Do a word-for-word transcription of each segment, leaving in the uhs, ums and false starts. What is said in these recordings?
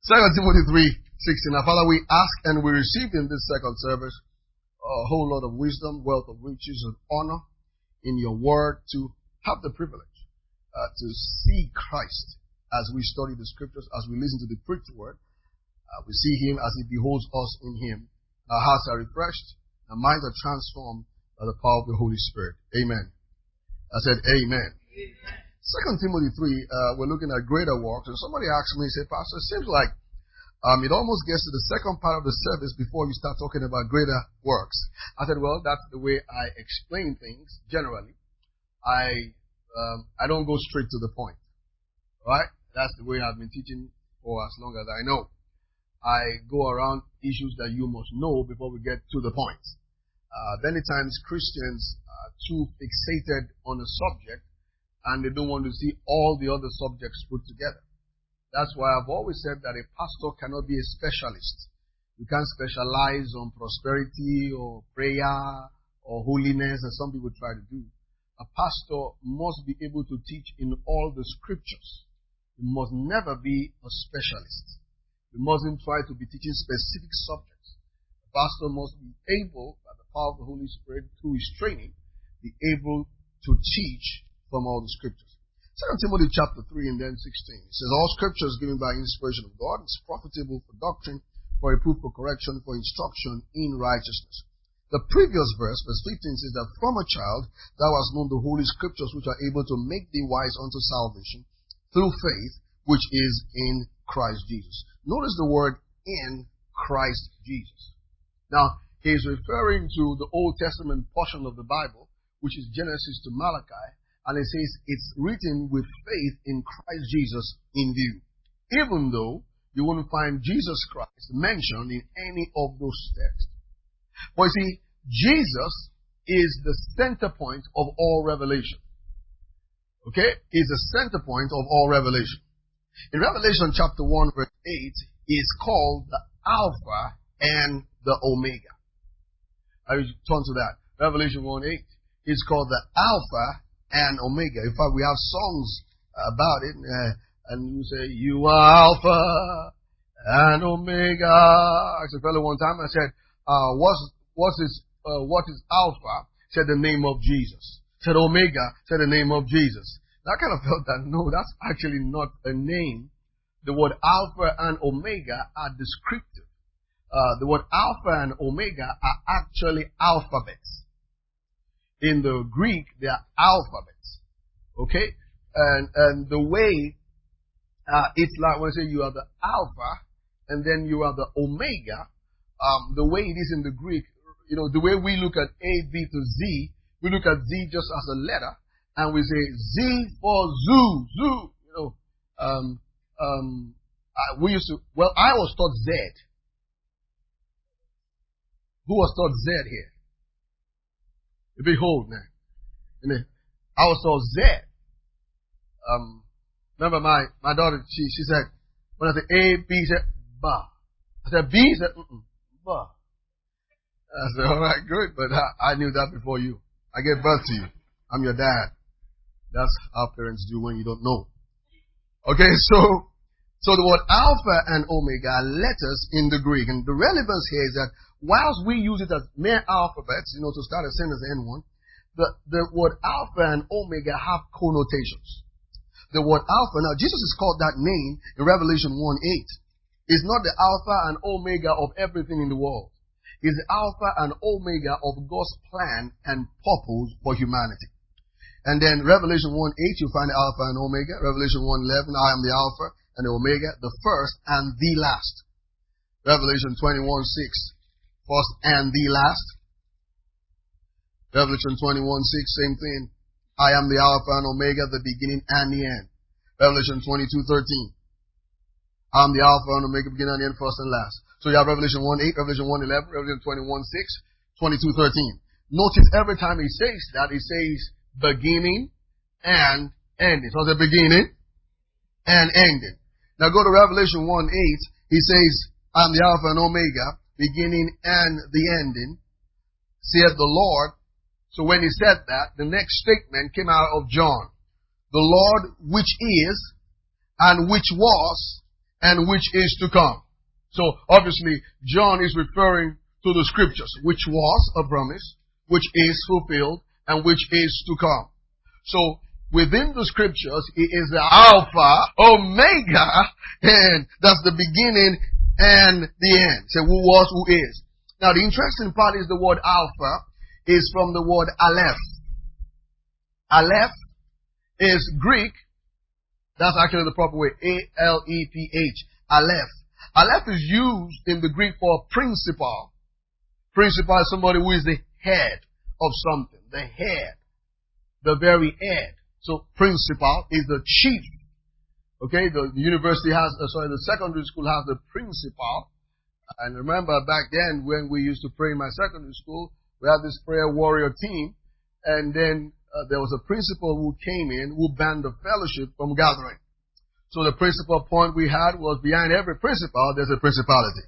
Second Timothy three sixteen. Now, Father, we ask and we receive in this second service a whole lot of wisdom, wealth of riches, and honor in your word to have the privilege uh, to see Christ as we study the scriptures, as we listen to the preached word. Uh, we see him as he beholds us in him. Our hearts are refreshed, our minds are transformed by the power of the Holy Spirit. Amen. I said amen. Amen. Second Timothy three, uh, we're looking at greater works, and somebody asked me, say, Pastor, it seems like um, it almost gets to the second part of the service before you start talking about greater works. I said, well, that's the way I explain things generally. I um, I don't go straight to the point, right? That's the way I've been teaching for as long as I know. I go around issues that you must know before we get to the point. Uh, many times Christians are too fixated on a subject and they don't want to see all the other subjects put together. That's why I've always said that a pastor cannot be a specialist. You can't specialize on prosperity or prayer or holiness, as some people try to do. A pastor must be able to teach in all the scriptures. You must never be a specialist. You mustn't try to be teaching specific subjects. A pastor must be able, by the power of the Holy Spirit, through his training, be able to teach from all the scriptures. Second Timothy chapter three and then sixteen. It says, all scripture is given by inspiration of God. It's profitable for doctrine, for reproof, for correction, for instruction in righteousness. The previous verse, verse fifteen, says that from a child thou hast known the holy scriptures which are able to make thee wise unto salvation through faith which is in Christ Jesus. Notice the word in Christ Jesus. Now, he is referring to the Old Testament portion of the Bible, which is Genesis to Malachi. And it says it's written with faith in Christ Jesus in view. Even though you won't find Jesus Christ mentioned in any of those texts. But you see, Jesus is the center point of all revelation. Okay? He's the center point of all revelation. In Revelation chapter one verse eight, is called the Alpha and the Omega. I will turn to that. Revelation one eight is called the Alpha and Omega. In fact, we have songs about it, uh, and you say, you are Alpha and Omega. I asked a fellow one time, I said, uh, what's, what's this, uh, what is Alpha? He said the name of Jesus. He said Omega, said the name of Jesus. I kind of felt that, no, that's actually not a name. The word Alpha and Omega are descriptive. Uh, the word Alpha and Omega are actually alphabets. In the Greek, they are alphabets. Okay? And, and the way, uh, it's like when I say you are the Alpha, and then you are the Omega, um, the way it is in the Greek, you know, the way we look at A, B to Z, we look at Z just as a letter, and we say Z for zoo, zoo, you know, um, um, uh, we used to, well, I was taught Z. Who was taught Z here? Behold now. And I was told Z. Um, remember my, my daughter, she, she said, when I said A, B, she said, ba. I said B, she said, mm-mm, ba. I said, all right, good, but I, I knew that before you. I gave birth to you. I'm your dad. That's how parents do when you don't know. Okay, so, so the word Alpha and Omega are letters in the Greek. And the relevance here is that whilst we use it as mere alphabets, you know, to start a sentence and end one, the, the word Alpha and Omega have connotations. The word Alpha, now Jesus is called that name in Revelation one eight. He's not the Alpha and Omega of everything in the world. He's the Alpha and Omega of God's plan and purpose for humanity. And then Revelation one eight, you find the Alpha and Omega. Revelation one eleven, I am the Alpha and the Omega, the first and the last. Revelation twenty-one six. First and the last. Revelation twenty-one six, same thing. I am the Alpha and Omega, the beginning and the end. Revelation twenty-two thirteen. I am the Alpha and Omega, beginning and the end, first and last. So you have Revelation one eight, Revelation one eleven, Revelation twenty-one six, twenty-two thirteen. Notice every time he says that, he says beginning and ending. So the beginning and ending. Now go to Revelation one eight. He says, I am the Alpha and Omega, beginning and the ending, saith the Lord. So when he said that, the next statement came out of John. The Lord which is, and which was, and which is to come. So obviously, John is referring to the scriptures, which was a promise, which is fulfilled, and which is to come. So within the scriptures, it is the Alpha, Omega, and that's the beginning and the end. So who was, who is. Now the interesting part is the word Alpha is from the word Aleph. Aleph is Greek. That's actually the proper way. A L E P H. Aleph. Aleph is used in the Greek for principal. Principal is somebody who is the head of something. The head. The very head. So principal is the chief. Okay, the, the university has, uh, sorry, the secondary school has the principal. And remember back then when we used to pray in my secondary school, we had this prayer warrior team. And then uh, there was a principal who came in who banned the fellowship from gathering. So the principal point we had was behind every principal, there's a principality.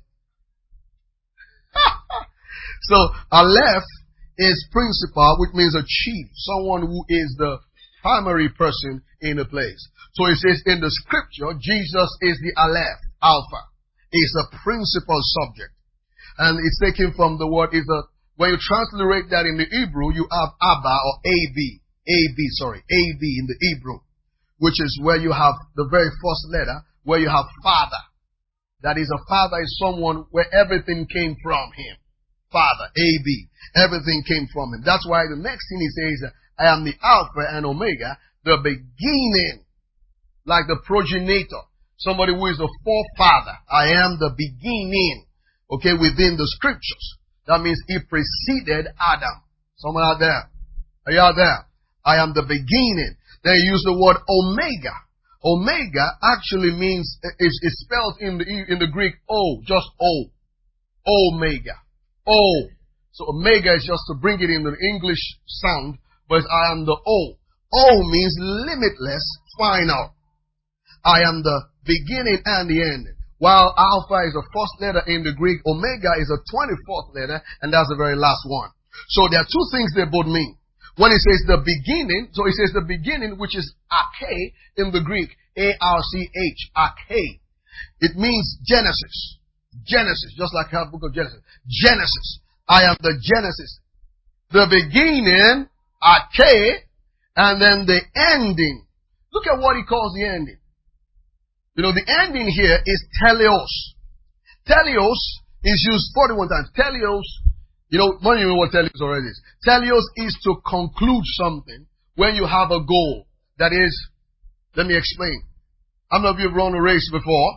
So Aleph is principal, which means a chief, someone who is the primary person in a place. So it says in the scripture, Jesus is the Aleph, Alpha. Is a principal subject. And it's taken from the word, is a, when you transliterate that in the Hebrew, you have Abba or A B. A B, sorry, A B in the Hebrew. Which is where you have the very first letter, where you have father. That is, a father is someone where everything came from him. Father, A B. Everything came from him. That's why the next thing he says, I am the Alpha and Omega, the beginning, like the progenitor. Somebody who is the forefather. I am the beginning, okay, within the scriptures. That means he preceded Adam. Someone out there. Are you out there? I am the beginning. They use the word Omega. Omega actually means, is, is spelled in the, in the Greek O, just O. Omega. O. So Omega is just to bring it in the English sound, but I am the O. O means limitless, final. I am the beginning and the end. While Alpha is the first letter in the Greek, Omega is a twenty-fourth letter, and that's the very last one. So there are two things they both mean. When it says the beginning, so it says the beginning, which is arche in the Greek, A R C H, arche. It means Genesis. Genesis, just like our book of Genesis. Genesis. I am the Genesis. The beginning, arche, and then the ending. Look at what he calls the ending. You know, the ending here is teleos. Teleos is used forty-one times. Teleos, you know, money you know what teleos already is. Teleos is to conclude something when you have a goal. That is, let me explain. How many of you have run a race before?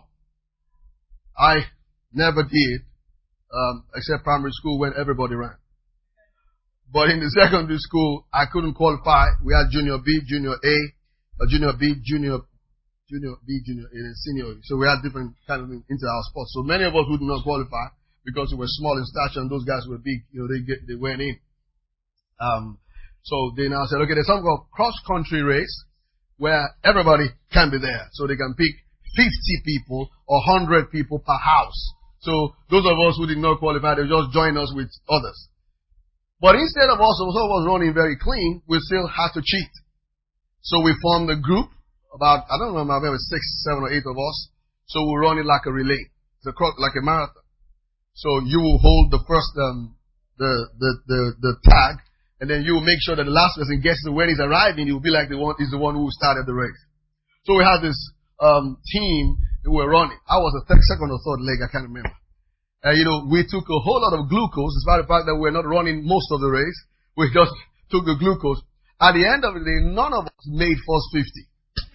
I never did, um, except primary school when everybody ran. But in the secondary school, I couldn't qualify. We had junior B, junior A, uh, junior B, junior Junior B, junior A, and senior. So we had different kind of into our sports. So many of us would not qualify because we were small in stature and those guys were big. You know, they get, they went in. Um, so they now said, okay, there's something called cross-country race where everybody can be there. So they can pick fifty people or one hundred people per house. So those of us who did not qualify, they just join us with others. But instead of us, some of us running very clean, we still had to cheat. So we formed a group. About, I don't remember, maybe six, seven or eight of us. So we run it like a relay. It's a, like a marathon. So you will hold the first, um, the, the, the, the tag, and then you will make sure that the last person gets to when he's arriving, he will be like the one, he's the one who started the race. So we had this, um, team who were running. I was the third, second or third leg, I can't remember. And you know, we took a whole lot of glucose, despite the fact that we're not running most of the race. We just took the glucose. At the end of the day, none of us made first fifty.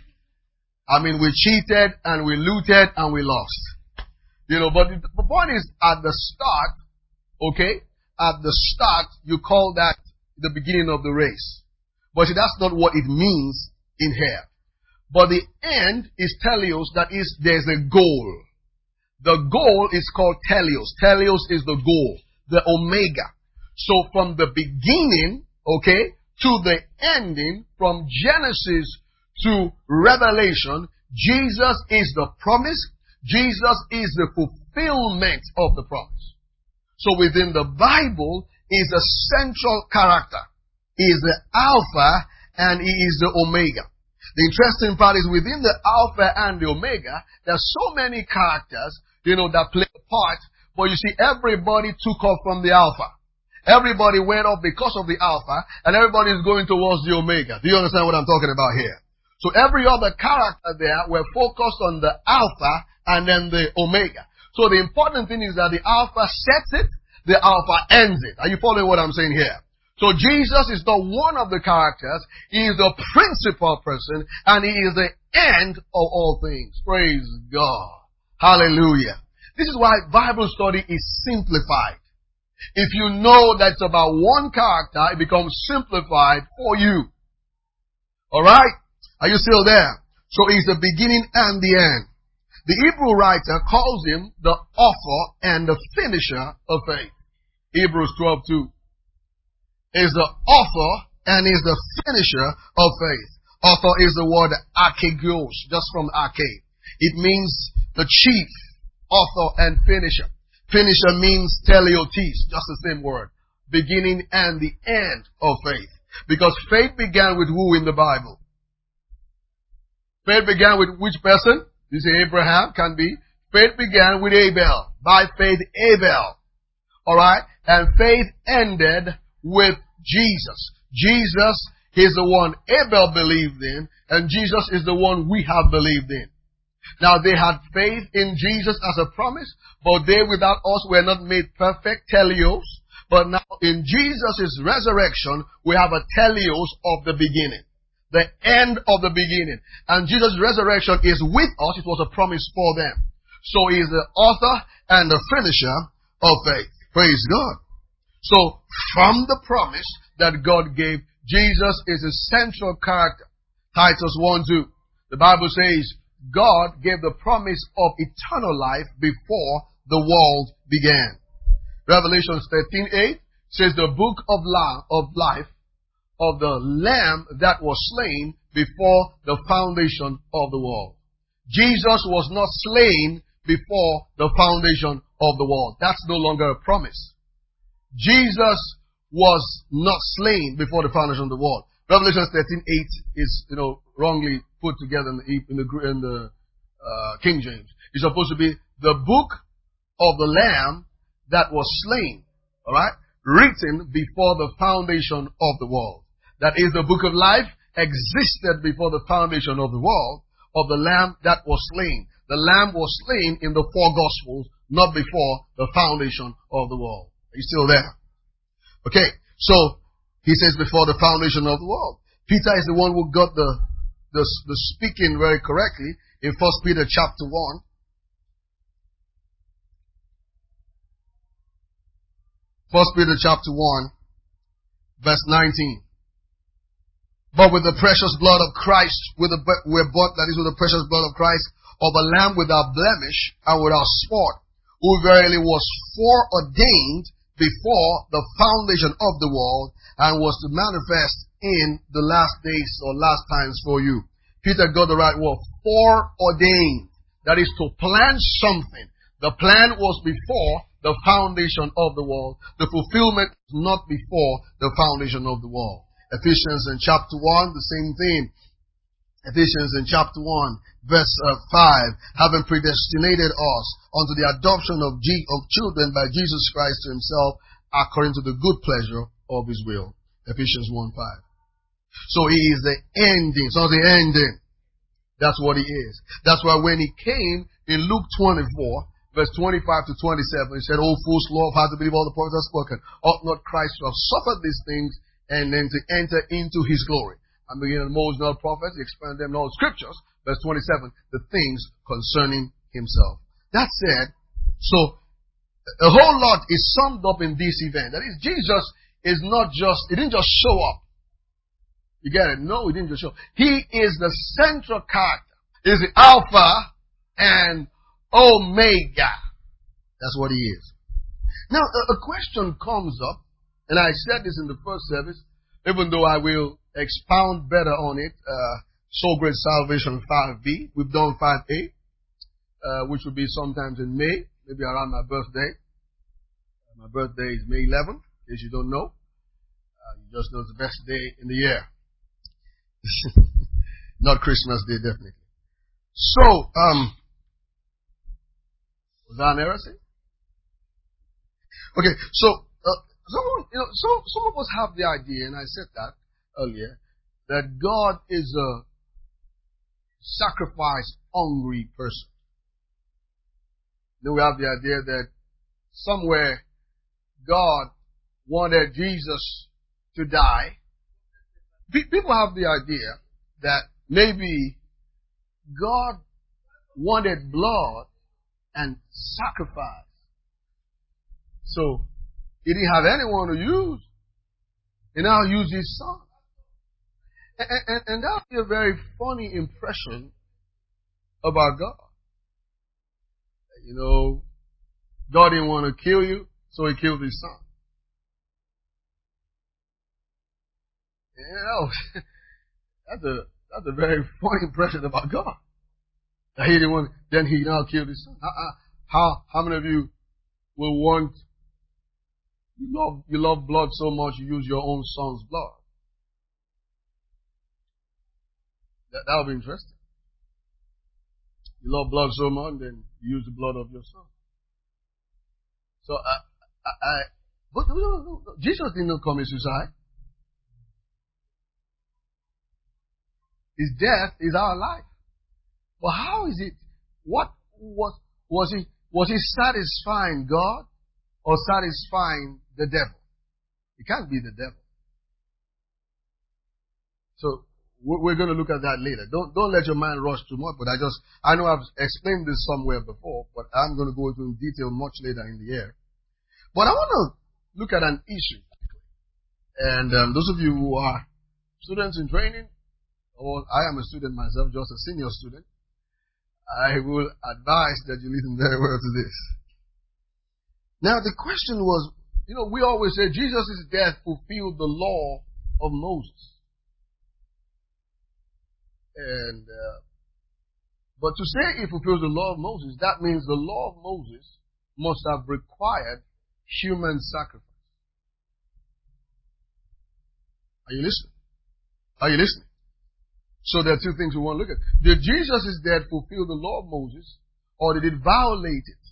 I mean, we cheated and we looted and we lost. You know, but the point is, at the start, okay, at the start, you call that the beginning of the race. But see, that's not what it means in here. But the end is teleos, that is, there's a goal. The goal is called teleos. Teleos is the goal, the omega. So from the beginning, okay, to the ending, from Genesis to Revelation, Jesus is the promise. Jesus is the fulfillment of the promise. So within the Bible is a central character. He is the Alpha and he is the Omega. The interesting part is within the Alpha and the Omega, there are so many characters, you know, that play a part. But you see, everybody took off from the Alpha. Everybody went up because of the Alpha, and everybody is going towards the Omega. Do you understand what I'm talking about here? So every other character there were focused on the Alpha and then the Omega. So the important thing is that the Alpha sets it, the Alpha ends it. Are you following what I'm saying here? So Jesus is not one of the characters. He is the principal person, and He is the end of all things. Praise God. Hallelujah. This is why Bible study is simplified. If you know that it's about one character, it becomes simplified for you. Alright? Are you still there? So He's the beginning and the end. The Hebrew writer calls Him the author and the finisher of faith. Hebrews twelve two. Is the author and is the finisher of faith. Author is the word archegios, just from arche. It means the chief, author and finisher. Finisher means teleotis, just the same word. Beginning and the end of faith. Because faith began with who in the Bible? Faith began with which person? You say Abraham, can be. Faith began with Abel. By faith, Abel. Alright? And faith ended with Jesus. Jesus is the one Abel believed in, and Jesus is the one we have believed in. Now they had faith in Jesus as a promise, but they without us were not made perfect, teleos. But now in Jesus' resurrection, we have a teleos of the beginning. The end of the beginning. And Jesus' resurrection is with us. It was a promise for them. So He is the author and the finisher of faith. Praise God. So, from the promise that God gave, Jesus is a central character. Titus one two. The Bible says, God gave the promise of eternal life before the world began. Revelation thirteen eight says the book of life of the Lamb that was slain before the foundation of the world. Jesus was not slain before the foundation of the world. That's no longer a promise. Jesus was not slain before the foundation of the world. Revelation thirteen eight is, you know, wrongly put together in the, in the, in the uh, King James. It's supposed to be the book of the Lamb that was slain. Alright? Written before the foundation of the world. That is, the book of life existed before the foundation of the world of the Lamb that was slain. The Lamb was slain in the four Gospels, not before the foundation of the world. Are you still there? Okay, so he says before the foundation of the world. Peter is the one who got the the, the speaking very correctly in First Peter chapter one. First Peter chapter one, verse nineteen. But with the precious blood of Christ, with the we're bought, that is, with the precious blood of Christ, of a lamb without blemish and without spot, who verily was foreordained before the foundation of the world, and was to manifest in the last days or last times for you. Peter got the right word, foreordained. That is to plan something. The plan was before the foundation of the world. The fulfillment was not before the foundation of the world. Ephesians in chapter one, the same thing. Ephesians in chapter one, verse uh, five, having predestinated us unto the adoption of, G- of children by Jesus Christ to Himself, according to the good pleasure of His will. Ephesians one five. So He is the ending. So the ending. That's what He is. That's why when He came in Luke twenty-four, verse twenty-five to twenty-seven, He said, O fools, slow of heart to believe all the prophets have spoken. Ought not Christ to have suffered these things and then to enter into His glory? And beginning of Moses and all prophets, He explained them in all scriptures. Verse twenty-seven, the things concerning Himself. That said, so a whole lot is summed up in this event. That is, Jesus is not just, He didn't just show up. You get it? No, He didn't just show up. He is the central character. He is the Alpha and Omega. That's what He is. Now, a, a question comes up, and I said this in the first service, even though I will expound better on it. Uh, Soul Great Salvation five B. We've done five A, uh, which will be sometimes in May, maybe around my birthday. Uh, my birthday is May eleventh, in case you don't know. Uh, you just know it's the best day in the year. Not Christmas Day, definitely. So, um, was that an heresy? Okay, so, uh, someone, you know, some, some of us have the idea, and I said that earlier, that God is a sacrifice-hungry person. Then we have the idea that somewhere God wanted Jesus to die. People have the idea that maybe God wanted blood and sacrifice. So he didn't have anyone to use. He now used his son. And, and, and that would be a very funny impression about God. You know, God didn't want to kill you, so he killed his son. You know, that's a that's a very funny impression about God. That he didn't want, then he now killed his son. How how, how many of you will want, you love you love blood so much you use your own son's blood? That that would be interesting. You love blood so much, then you use the blood of your son. So I I, I but no, no, no, Jesus didn't commit suicide. His death is our life. But how is it? What was was he was he satisfying God or satisfying the devil? It can't be the devil. So we're going to look at that later. Don't don't let your mind rush too much. But I just I know I've explained this somewhere before, but I'm going to go into detail much later in the year. But I want to look at an issue, and um, those of you who are students in training, or I am a student myself, just a senior student, I will advise that you listen very well to this. Now, the question was, you know, we always say Jesus' death fulfilled the law of Moses. And, uh, but to say it fulfills the law of Moses, that means the law of Moses must have required human sacrifice. Are you listening? Are you listening? So there are two things we want to look at. Did Jesus' death fulfill the law of Moses, or did it violate it?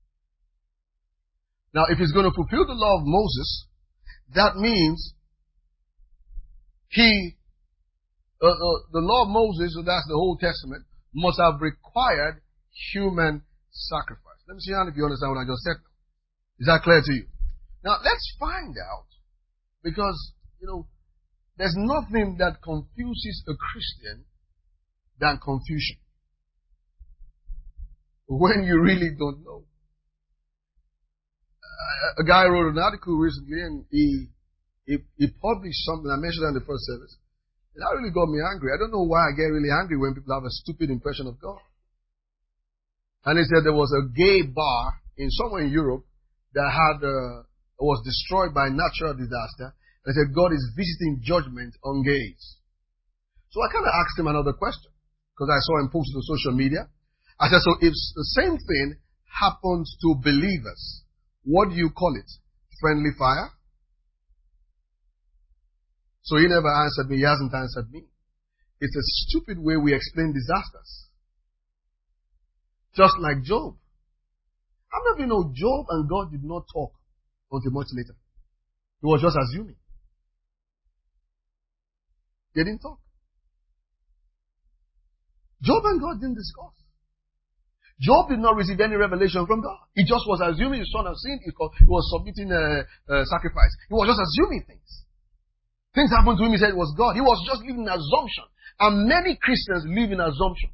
Now, if it's going to fulfill the law of Moses, that means he, uh, uh, the law of Moses, so that's the Old Testament, must have required human sacrifice. Let me see if you understand what I just said. Is that clear to you? Now, let's find out, because, you know, there's nothing that confuses a Christian than confusion. When you really don't know. Uh, a guy wrote an article recently, and he, he he published something. I mentioned that in the first service. And that really got me angry. I don't know why I get really angry when people have a stupid impression of God. And he said there was a gay bar in somewhere in Europe that had uh, was destroyed by a natural disaster. They said God is visiting judgment on gays. So I kind of asked him another question, because I saw him post it on social media. I said, so if the same thing happens to believers, what do you call it? Friendly fire? So he never answered me. He hasn't answered me. It's a stupid way we explain disasters. Just like Job. How many of you know Job and God did not talk until much later? He was just assuming. They didn't talk. Job and God didn't discuss. Job did not receive any revelation from God. He just was assuming his son had sinned. He was submitting a, a sacrifice. He was just assuming things. Things happened to him. He said it was God. He was just living in assumption. And many Christians live in assumption.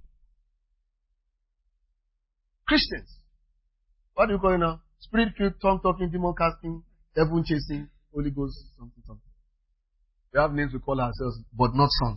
Christians. What do you call it now? Spirit-filled, tongue-talking, demon-casting, devil chasing, Holy Ghost, something, something. We have names we call ourselves, but not sons.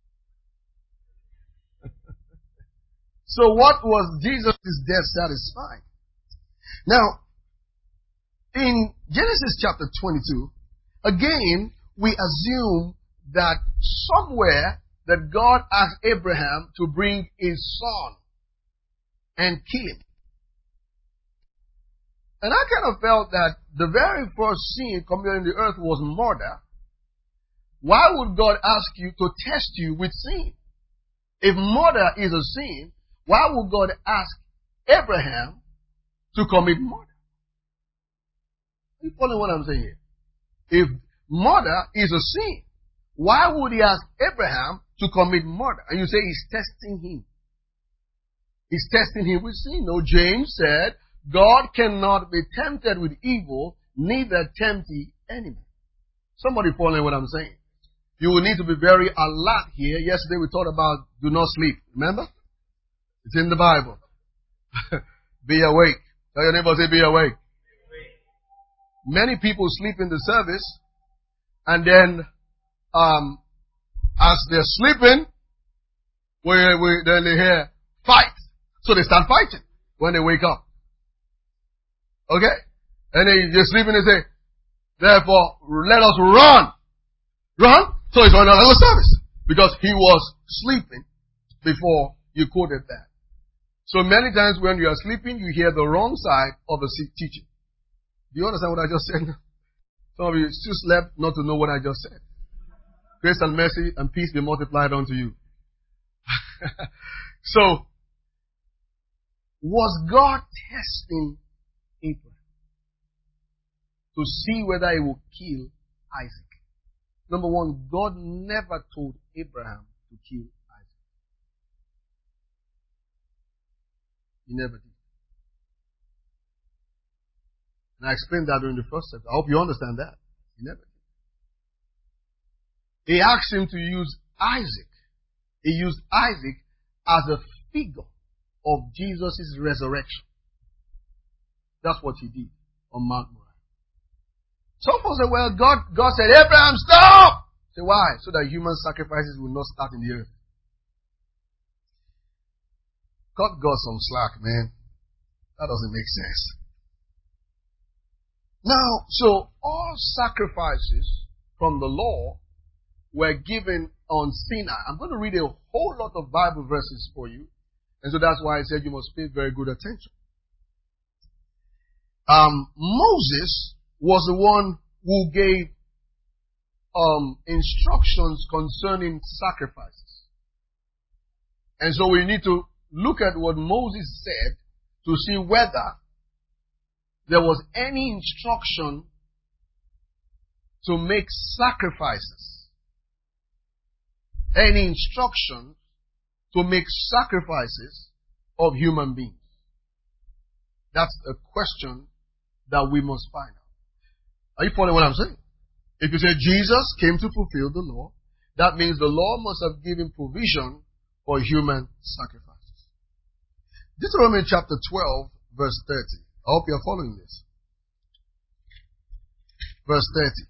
So what was Jesus' death satisfying? Now, in Genesis chapter twenty-two, again, we assume that somewhere that God asked Abraham to bring his son and kill him. And I kind of felt that the very first sin coming on the earth was murder. Why would God ask you to test you with sin? If murder is a sin, why would God ask Abraham to commit murder? You follow what I'm saying here? If murder is a sin, why would he ask Abraham to commit murder? And you say he's testing him. He's testing him with sin. No, James said, God cannot be tempted with evil, neither tempt he any man. Somebody following what I'm saying? You will need to be very alert here. Yesterday we talked about do not sleep. Remember? It's in the Bible. Be awake. Tell your neighbor, say be awake. Many people sleep in the service, and then um, as they're sleeping, we, we, then they hear fight. So they start fighting when they wake up. Okay? And they, they're sleeping and say, therefore, let us run. Run? So it's on another service. Because he was sleeping before you quoted that. So many times when you are sleeping, you hear the wrong side of the teaching. Do you understand what I just said? Some of you still slept not to know what I just said. Grace and mercy and peace be multiplied unto you. So, was God testing Abraham to see whether he would kill Isaac? Number one, God never told Abraham to kill Isaac. He never did. And I explained that during the first chapter. I hope you understand that. He never did. He asked him to use Isaac. He used Isaac as a figure of Jesus' resurrection. That's what he did on Mount Moriah. Some folks say, well, God, God said, Abraham, stop! Say, why? So that human sacrifices will not start in the earth. Cut God some slack, man. That doesn't make sense. Now, so all sacrifices from the law were given on Sinai. I'm going to read a whole lot of Bible verses for you. And so that's why I said you must pay very good attention. Um, Moses was the one who gave um, instructions concerning sacrifices. And so we need to look at what Moses said to see whether there was any instruction to make sacrifices. Any instruction to make sacrifices of human beings. That's a question that we must find out. Are you following what I'm saying? If you say Jesus came to fulfill the law, that means the law must have given provision for human sacrifices. Deuteronomy chapter twelve, verse thirty. I hope you're following this. Verse thirty.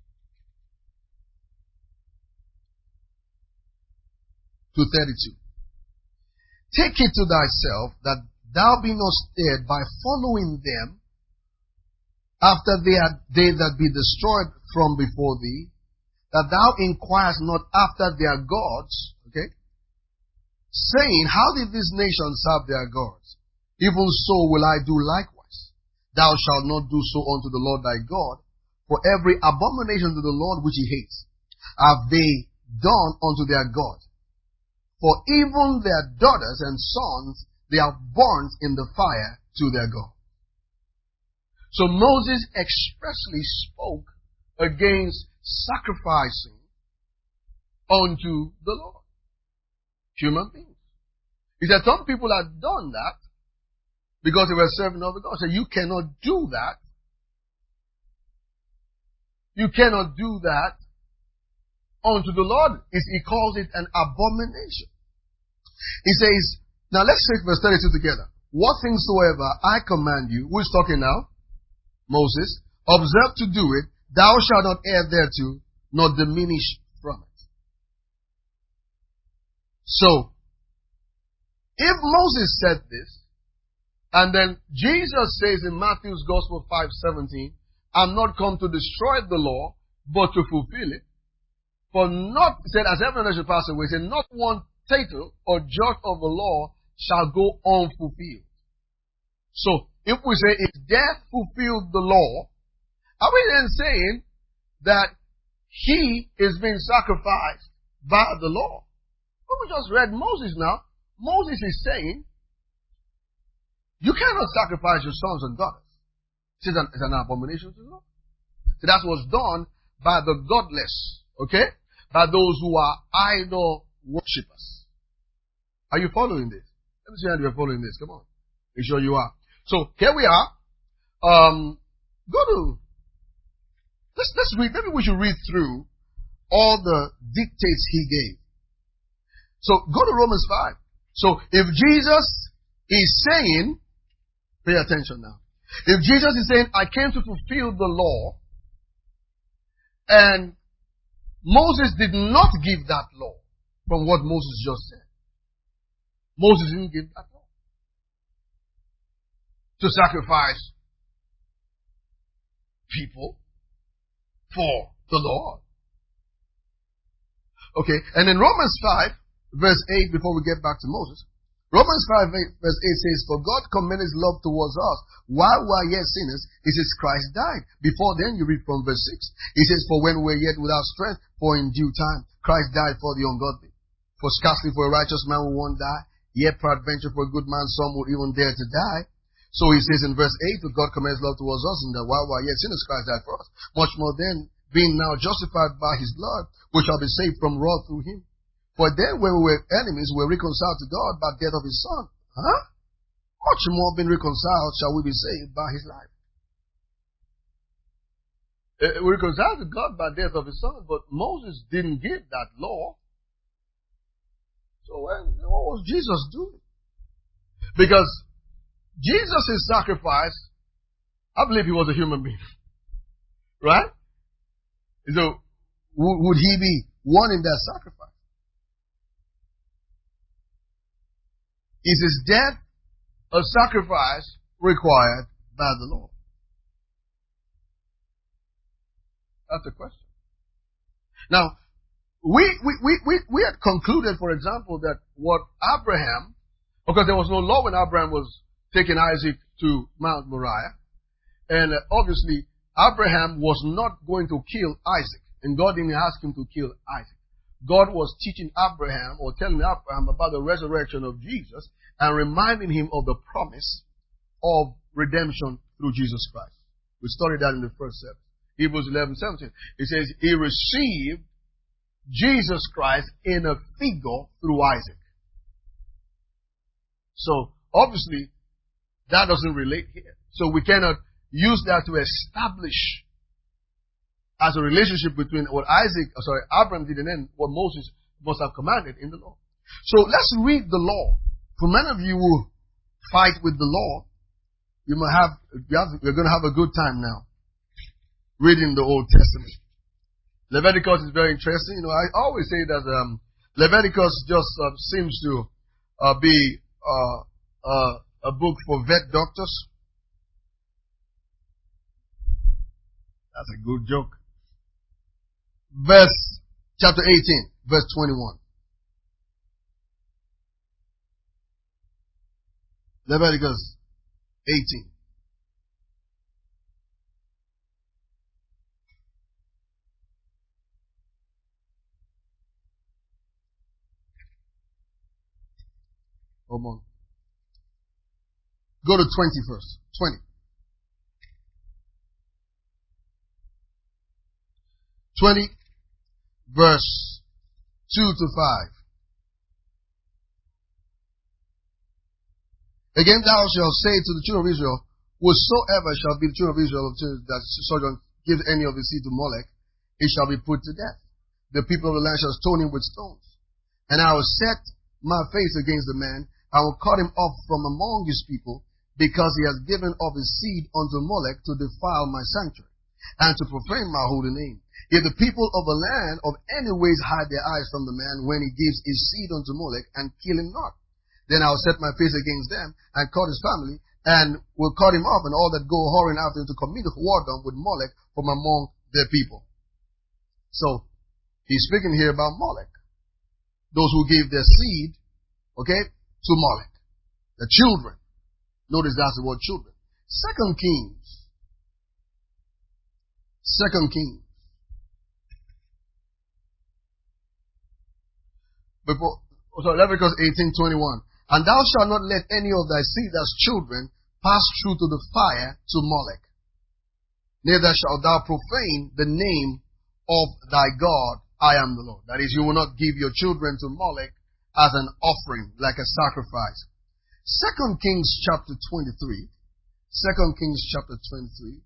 To thirty-two. Take it to thyself that thou be not stirred by following them after they, are, they that be destroyed from before thee, that thou inquirest not after their gods, okay, saying, how did this nation serve their gods? Even so will I do likewise. Thou shalt not do so unto the Lord thy God, for every abomination to the Lord which he hates have they done unto their gods. For even their daughters and sons they have burnt in the fire to their God. So Moses expressly spoke against sacrificing unto the Lord. Human beings. He said some people have done that because they were serving other gods. So you cannot do that. You cannot do that unto the Lord. He calls it an abomination. He says, now let's take verse thirty-two together. What things soever I command you, who is talking now? Moses. Observe to do it, thou shalt not add thereto, nor diminish from it. So, if Moses said this, and then Jesus says in Matthew's Gospel five seventeen, I'm not come to destroy the law, but to fulfill it. For not, said, as everyone should pass away, said, not one title or jot of the law shall go unfulfilled. So, if we say, if death fulfilled the law, are we then saying that he is being sacrificed by the law? When we just read Moses now, Moses is saying, you cannot sacrifice your sons and daughters. It's an, it's an abomination to the Lord. So that was done by the godless, okay? By those who are idol worshippers. Are you following this? Let me see how you're following this. Come on. Make sure you are. So here we are. Um, go to, let's, let's read, maybe we should read through all the dictates he gave. So go to Romans five. So if Jesus is saying, pay attention now. If Jesus is saying, I came to fulfill the law, and Moses did not give that law from what Moses just said. Moses didn't give that law. To sacrifice people for the Lord. Okay, and in Romans five, verse eight, before we get back to Moses, Romans five, verse eight says, for God commended his love towards us. While we are yet sinners, it says Christ died. Before then, you read from verse six. It says, for when we were yet without strength, for in due time, Christ died for the ungodly. For scarcely for a righteous man will one die, yet peradventure for a good man some would even dare to die. So he says in verse eight, that God commends love towards us, and that while we are yet sinners, Christ died for us. Much more then, being now justified by his blood, we shall be saved from wrath through him. For then when we were enemies, we were reconciled to God by death of his son. Huh? Much more being reconciled shall we be saved by his life. Uh, we reconciled to God by death of his son, but Moses didn't give that law. So when, what was Jesus doing? Because Jesus' sacrifice, I believe he was a human being. Right? So, would he be wanting that sacrifice? Is his death a sacrifice required by the Lord? That's the question. Now, we, we, we, we, we had concluded, for example, that what Abraham, because there was no law when Abraham was taking Isaac to Mount Moriah, and obviously Abraham was not going to kill Isaac, and God didn't ask him to kill Isaac. God was teaching Abraham or telling Abraham about the resurrection of Jesus and reminding him of the promise of redemption through Jesus Christ. We studied that in the first service. Hebrews eleven seventeen. It says he received Jesus Christ in a figure through Isaac. So obviously that doesn't relate here. So we cannot use that to establish as a relationship between what Isaac, sorry, Abraham did and then what Moses must have commanded in the law. So let's read the law. For many of you who fight with the law, you might have, you're going to have a good time now reading the Old Testament. Leviticus is very interesting. You know, I always say that um, Leviticus just uh, seems to uh, be uh, uh, a book for vet doctors. That's a good joke. Verse, chapter eighteen, verse twenty-one. Leviticus eighteen. Hold on. Go to twenty first. twenty. twenty, verse two to five. Again, thou shalt say to the children of Israel, whosoever shall be the children of Israel that sojourn give any of his seed to Molech, it shall be put to death. The people of the land shall stone him with stones. And I will set my face against the man, I will cut him off from among his people, because he has given of his seed unto Molech to defile my sanctuary, and to profane my holy name. If the people of a land of any ways hide their eyes from the man when he gives his seed unto Molech, and kill him not, then I will set my face against them, and cut his family, and will cut him off, and all that go whoring after him to commit whoredom with Molech from among their people. So, he's speaking here about Molech. Those who give their seed, okay, to Molech. The children. Notice that's the word children. Second Kings. Second Kings. Before, So Leviticus eighteen twenty-one. And thou shalt not let any of thy seed as children pass through to the fire to Molech. Neither shalt thou profane the name of thy God. I am the Lord. That is, you will not give your children to Molech as an offering, like a sacrifice. Second Kings chapter twenty-three. Second Kings chapter twenty-three.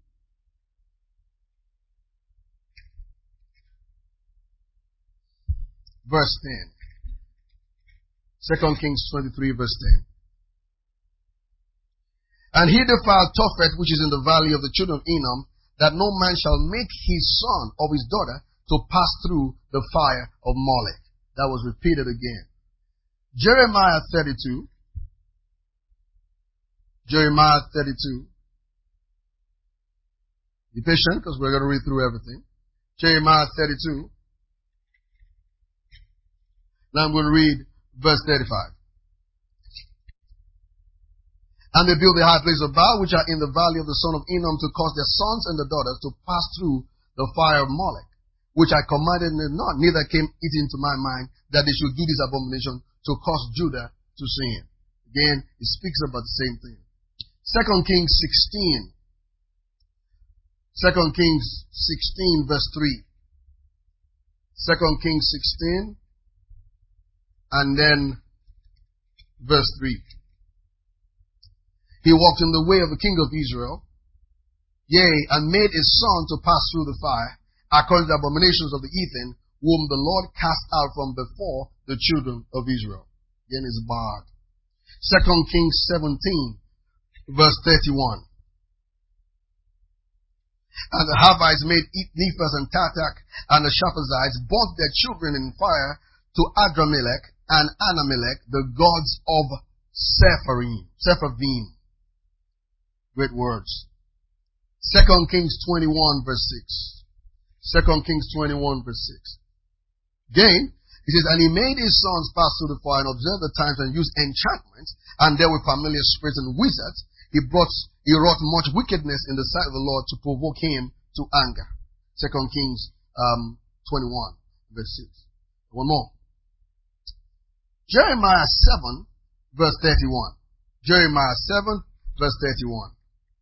Verse ten. Second Kings twenty-three verse ten. And he defiled Tophet, which is in the valley of the children of Enom, that no man shall make his son or his daughter to pass through the fire of Molech. That was repeated again. Jeremiah thirty-two. Jeremiah thirty-two. Be patient, because we're going to read through everything. Jeremiah thirty-two. Now I'm going to read verse thirty-five. And they built the high places of Baal, which are in the valley of the son of Enom, to cause their sons and their daughters to pass through the fire of Molech, which I commanded them not, neither came it into my mind that they should do this abomination to cause Judah to sin. Again, it speaks about the same thing. Second Kings sixteen. Second Kings sixteen verse three. Second Kings sixteen and then verse three. He walked in the way of the king of Israel, yea, and made his son to pass through the fire, according to the abominations of the heathen, whom the Lord cast out from before the children of Israel. Again is barred. Second Kings seventeen, verse thirty-one. And the Havites made Nephas and Tatak, and the Shaphazites burnt their children in fire to Adramelech and Anamelech, the gods of Sepharim. Sepharvaim. Great words. Second Kings twenty-one verse six. Second Kings twenty-one verse six. Again, it says, and he made his sons pass through the fire and observe the times and use enchantments, and there were familiar spirits and wizards. He brought, he wrought much wickedness in the sight of the Lord to provoke him to anger. Second Kings, um, twenty-one verse six. One more. Jeremiah seven verse thirty-one. Jeremiah seven verse thirty-one.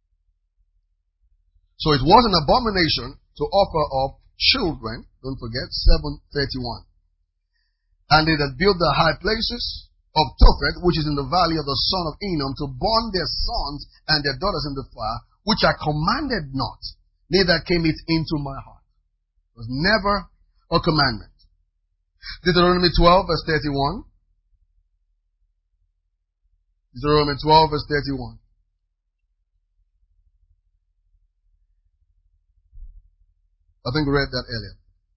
So it was an abomination to offer up children, don't forget, seven thirty-one. And they that built the high places of Tophet, which is in the valley of the son of Enom, to burn their sons and their daughters in the fire, which I commanded not, neither came it into my heart. It was never a commandment. Deuteronomy twelve verse thirty-one. Deuteronomy twelve verse thirty-one. I think we read that earlier.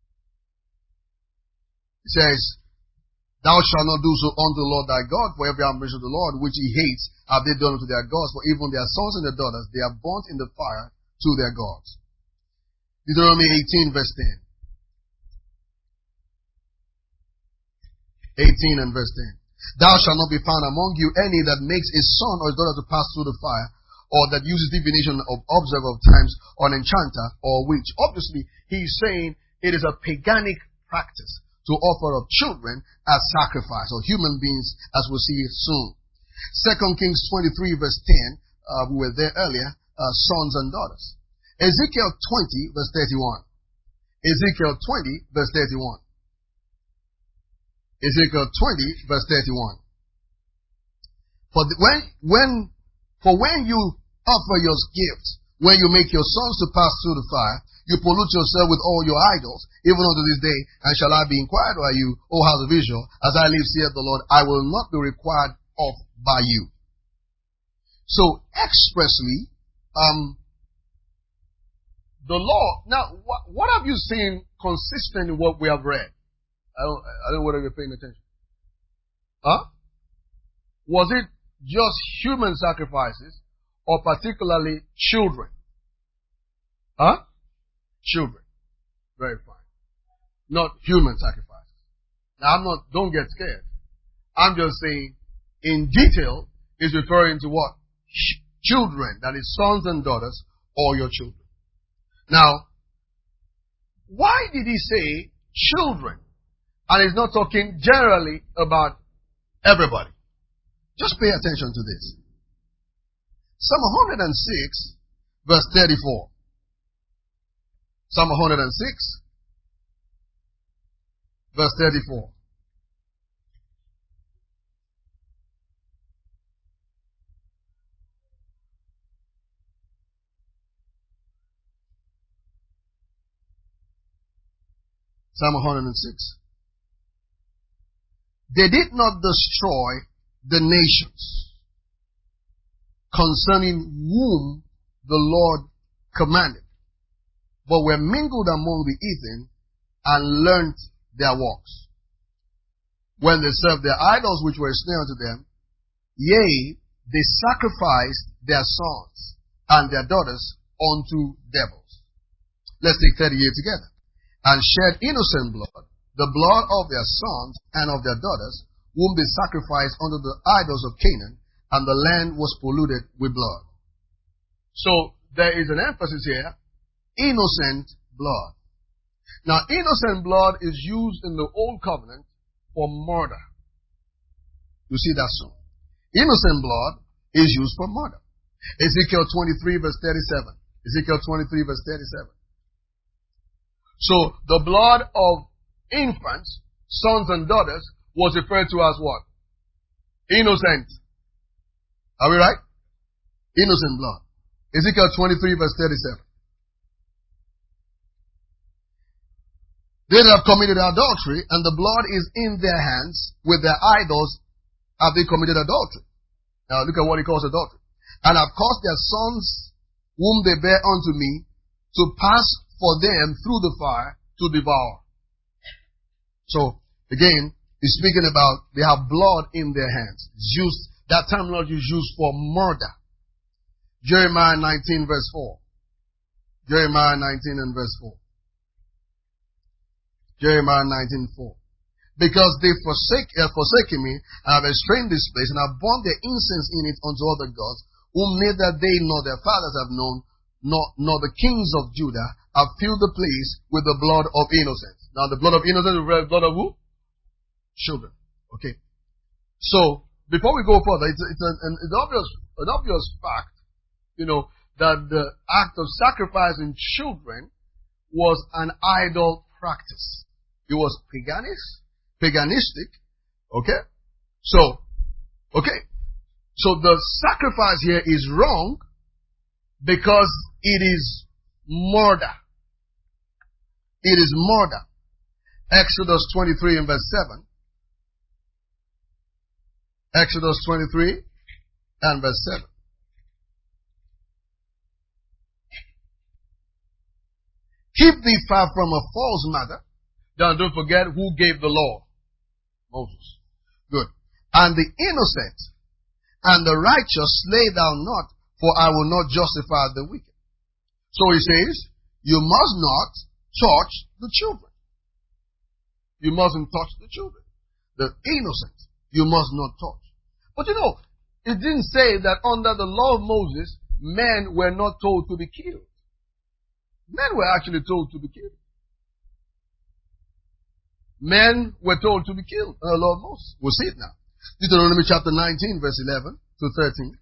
It says, thou shalt not do so unto the Lord thy God, for every abomination of the Lord, which he hates, have they done unto their gods, for even their sons and their daughters, they are burnt in the fire to their gods. Deuteronomy eighteen verse ten. eighteen and verse ten. Thou shalt not be found among you any that makes his son or his daughter to pass through the fire, or that uses divination of observer of times, or an enchanter, or witch. Obviously, he's saying it is a paganic practice to offer up children as sacrifice, or human beings, as we'll see soon. Second Kings twenty-three verse ten, uh, we were there earlier, uh, sons and daughters. Ezekiel twenty verse thirty-one. Ezekiel twenty verse thirty-one. Ezekiel twenty verse thirty-one. For the, when, when, for when you offer your gifts, when you make your sons to pass through the fire, you pollute yourself with all your idols, even unto this day, and shall I be inquired by you, O house of Israel, as I live, saith the Lord, I will not be required of by you. So, expressly, um, the law, now, what, what have you seen consistent in what we have read? I don't, I don't know whether you're paying attention. Huh? Was it just human sacrifices, or particularly children? Huh? Children. Very fine. Not human sacrifices. Now I'm not, don't get scared. I'm just saying, in detail, is referring to what? Ch- children, that is sons and daughters, or your children. Now, why did he say children? And he's not talking generally about Everybody. Just pay attention to this. Psalm one hundred six, verse thirty-four. Psalm one hundred six, verse thirty-four. Psalm one hundred six. They did not destroy the nations concerning whom the Lord commanded, but were mingled among the heathen and learnt their works. When they served their idols which were a snare unto them, yea, they sacrificed their sons and their daughters unto devils. Let's take thirty-eight together. And shed innocent blood, the blood of their sons and of their daughters, whom they sacrificed unto the idols of Canaan, and the land was polluted with blood. So, there is an emphasis here, innocent blood. Now, innocent blood is used in the Old Covenant for murder. You see that so? Innocent blood is used for murder. Ezekiel twenty-three verse thirty-seven. Ezekiel twenty-three verse thirty-seven. So, the blood of infants, sons and daughters, was referred to as what? Innocent. Are we right? Innocent blood. Ezekiel twenty-three verse thirty-seven. They that have committed adultery, and the blood is in their hands, with their idols have they committed adultery. Now look at what he calls adultery. And have caused their sons, whom they bear unto me, to pass for them through the fire to devour. So, again, he's speaking about they have blood in their hands. It's used, that terminology is used for murder. Jeremiah nineteen verse four. Jeremiah nineteen and verse four. Jeremiah nineteen four. Because they forsake, uh, forsaken me, and have estranged this place, and have burned their incense in it unto other gods, whom neither they nor their fathers have known, nor, nor the kings of Judah have filled the place with the blood of innocence. Now the blood of innocence is the blood of who? Children. Okay. So, before we go further, it's, it's an, an, an obvious, an obvious fact, you know, that the act of sacrificing children was an idol practice. It was paganic, paganistic, okay? So, okay. So the sacrifice here is wrong because it is murder. It is murder. Exodus twenty-three and verse seven. Exodus twenty-three and verse seven. Keep thee far from a false mother. Now don't forget who gave the law. Moses. Good. And the innocent and the righteous slay thou not, for I will not justify the wicked. So he says, you must not touch the children. You mustn't touch the children. The innocent, you must not touch. But you know, it didn't say that under the law of Moses, men were not told to be killed. Men were actually told to be killed. Men were told to be killed under the law of Moses. We'll see it now. Deuteronomy chapter nineteen, verse eleven to thirteen.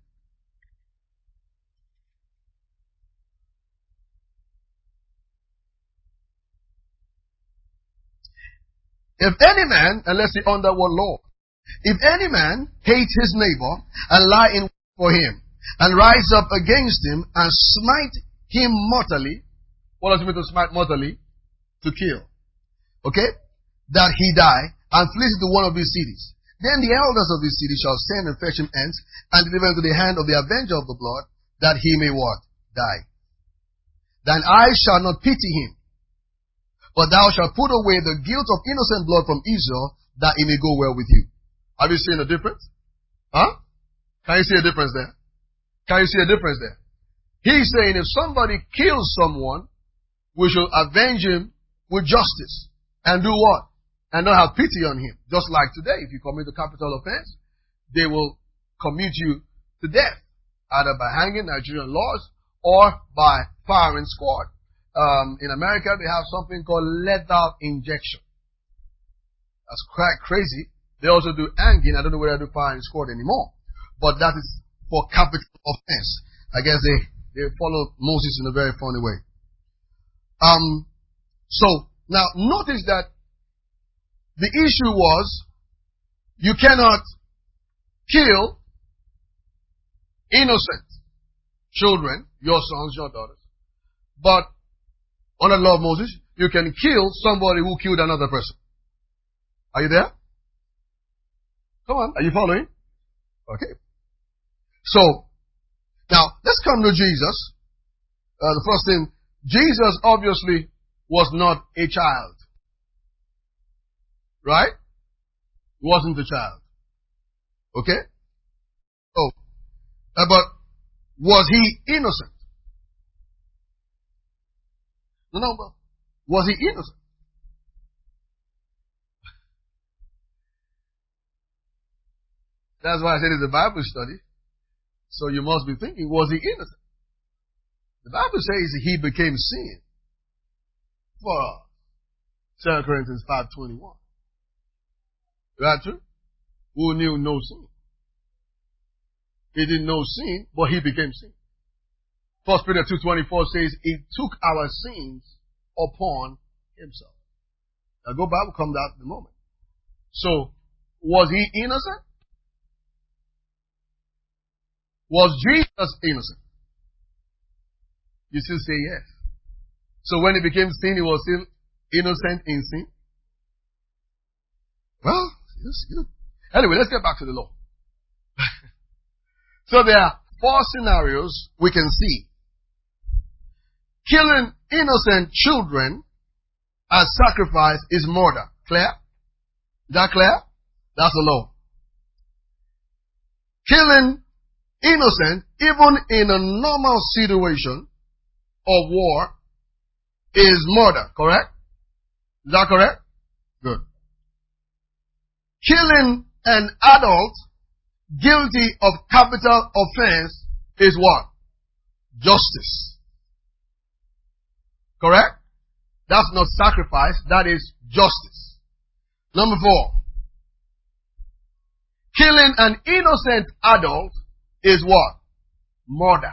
If any man, and let's see under what law, if any man hate his neighbor and lie in for him, and rise up against him and smite him mortally, what does it mean to smite mortally? To kill. Okay? That he die, and flees to one of these cities. Then the elders of this city shall send and fetch him hence, and deliver him to the hand of the avenger of the blood, that he may what? Die. Thine eyes shall not pity him, but thou shalt put away the guilt of innocent blood from Israel, that it may go well with you. Have you seen a difference? Huh? Can you see a difference there? Can you see a difference there? He's saying if somebody kills someone, we should avenge him with justice. And do what? And not have pity on him. Just like today, if you commit a capital offense, they will commute you to death. Either by hanging, Nigerian laws, or by firing squad. Um, in America, they have something called lethal injection. That's quite crazy, They also do hanging. I don't know whether they do firing squad anymore. But that is for capital offense. I guess they, they follow Moses in a very funny way. Um, so, now notice that the issue was you cannot kill innocent children, your sons, your daughters. But under the law of Moses, you can kill somebody who killed another person. Are you there? Come on, are you following? Okay. So, now, let's come to Jesus. Uh, the first thing, Jesus obviously was not a child. Right? He wasn't a child. Okay? Oh. Uh, but, was he innocent? No, no, but was he innocent? That's why I said it's a Bible study. So you must be thinking, was he innocent? The Bible says he became sin for us. Second Corinthians five twenty-one. Is that true? Who knew no sin? He didn't know sin, but he became sin. First Peter two twenty-four says he took our sins upon himself. Now go back, we'll come to that in a moment. So, was he innocent? Was Jesus innocent? You still say yes. So when he became sin, he was still innocent in sin? Well, it's good. Anyway, let's get back to the law. So there are four scenarios we can see. Killing innocent children as sacrifice is murder. Clear? Is that clear? That's the law. Killing innocent, even in a normal situation of war, is murder. Correct? Is that correct? Good. Killing an adult guilty of capital offense is what? Justice. Correct? That's not sacrifice, that is justice. Number four. Killing an innocent adult is what? Murder.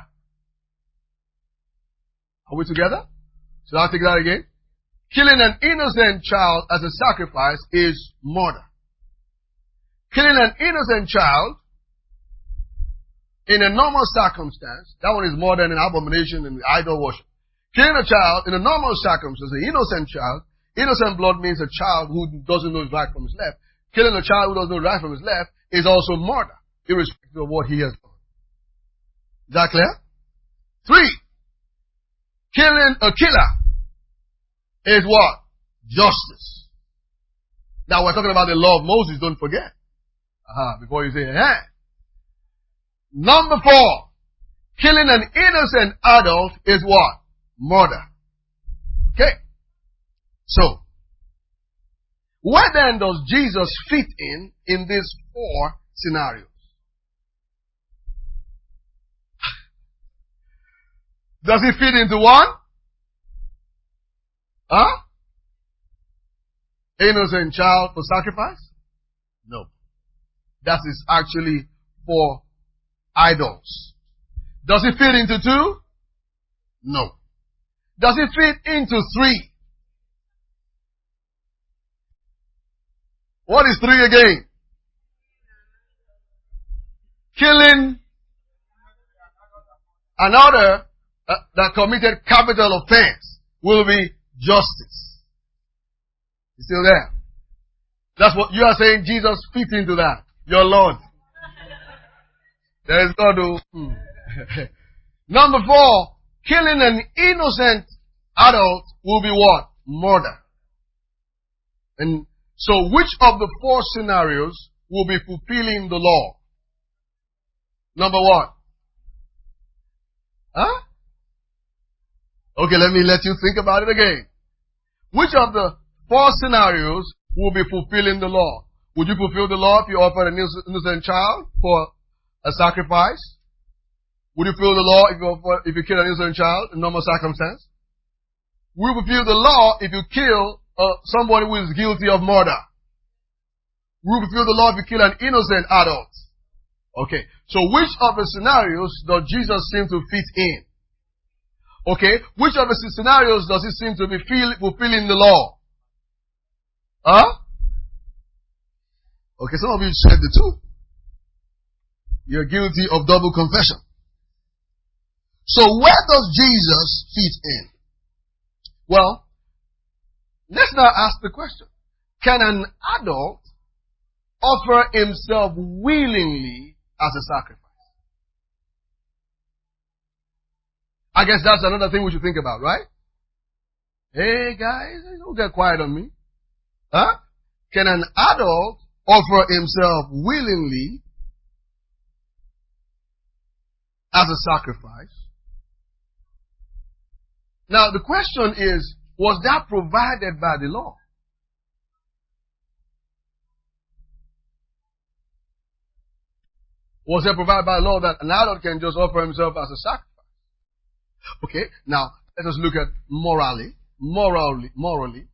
Are we together? Shall I take that again? Killing an innocent child as a sacrifice is murder. Killing an innocent child in a normal circumstance, that one is more than an abomination and idol worship. Killing a child in a normal circumstance, an innocent child, innocent blood means a child who doesn't know his right from his left. Killing a child who doesn't know his right from his left is also murder, irrespective of what he has done. Is that clear? Three. Killing a killer is what? Justice. Now we're talking about the law of Moses, don't forget. Aha, before you say, eh. Number four. Killing an innocent adult is what? Murder. Okay. So, where then does Jesus fit in, in these four scenarios? Does he fit into one? Huh? Innocent child for sacrifice? No. That is actually for idols. Does it fit into two? No. Does it fit into three? What is three again? Killing another uh, that committed capital offense will be justice. You still there? That's what you are saying. Jesus fits into that. Your Lord. There is God who. Hmm. Number four, killing an innocent adult will be what? Murder. And so which of the four scenarios will be fulfilling the law? Number one. Huh? Okay, let me let you think about it again. Which of the four scenarios will be fulfilling the law? Would you fulfill the law if you offered an innocent child for a sacrifice? Would you fulfill the law if you offer, if you kill an innocent child in normal circumstance? Will you fulfill the law if you kill uh, somebody who is guilty of murder? will fulfill the law if you kill an innocent adult. Okay. So which of the scenarios does Jesus seem to fit in? Okay. Which of the scenarios does he seem to be feel, fulfilling the law? Huh? Okay, some of you said the two. You're guilty of double confession. So where does Jesus fit in? Well, let's now ask the question. Can an adult offer himself willingly as a sacrifice? I guess that's another thing we should think about, right? Hey guys, don't get quiet on me. Huh? Can an adult offer himself willingly as a sacrifice? Now the question is, was that provided by the law? Was it provided by law that an adult can just offer himself as a sacrifice? Okay, now let us look at morally. Morally, morally.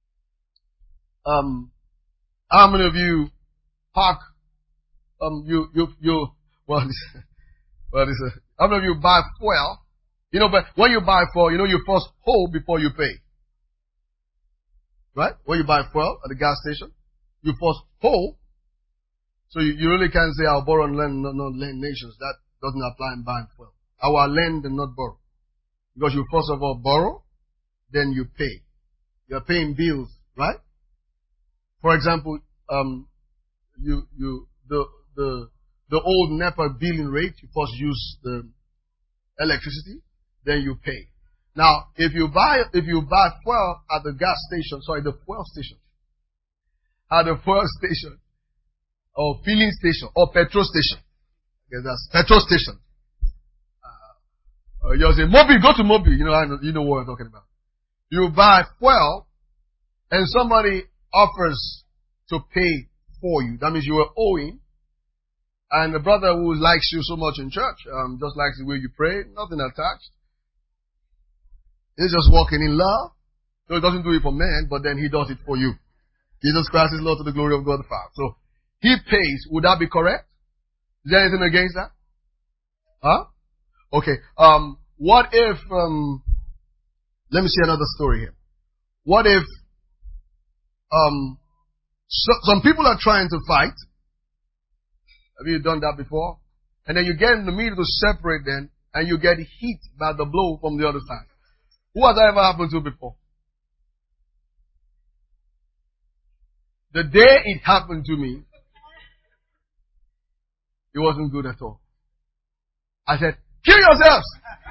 Um, how many of you park? Um, you you you. Well, this, well, this. Uh, how many of you buy fuel? You know, but when you buy fuel, you know you first hold before you pay. Right? When you buy fuel at the gas station, you first hold. So you, you really can't say I'll borrow and lend, not, not lend nations. That doesn't apply in buying fuel. I will lend and not borrow. Because you first of all borrow, then you pay. You're paying bills, right? For example, um, you, you, the, the, the old NEPA billing rate, you first use the electricity, then you pay. Now, if you buy, if you buy fuel at the gas station, sorry, the fuel station, at the fuel station, or filling station, or petrol station, okay, that's petrol station. Uh, uh, you say, Mobi, go to Mobi, you know, I know, you know what I'm talking about. You buy fuel, and somebody offers to pay for you. That means you were owing. And the brother who likes you so much in church, um, just likes the way you pray, nothing attached. He's just walking in love. So he doesn't do it for man, but then he does it for you. Jesus Christ is Lord to the glory of God the Father. So he pays. Would that be correct? Is there anything against that? Huh? Okay. Um, what if, um, let me see another story here. What if, um, so, some people are trying to fight. Have you done that before? And then you get in the middle to separate them, and you get hit by the blow from the other side. Who has that ever happened to before? The day it happened to me, it wasn't good at all. I said, kill yourselves!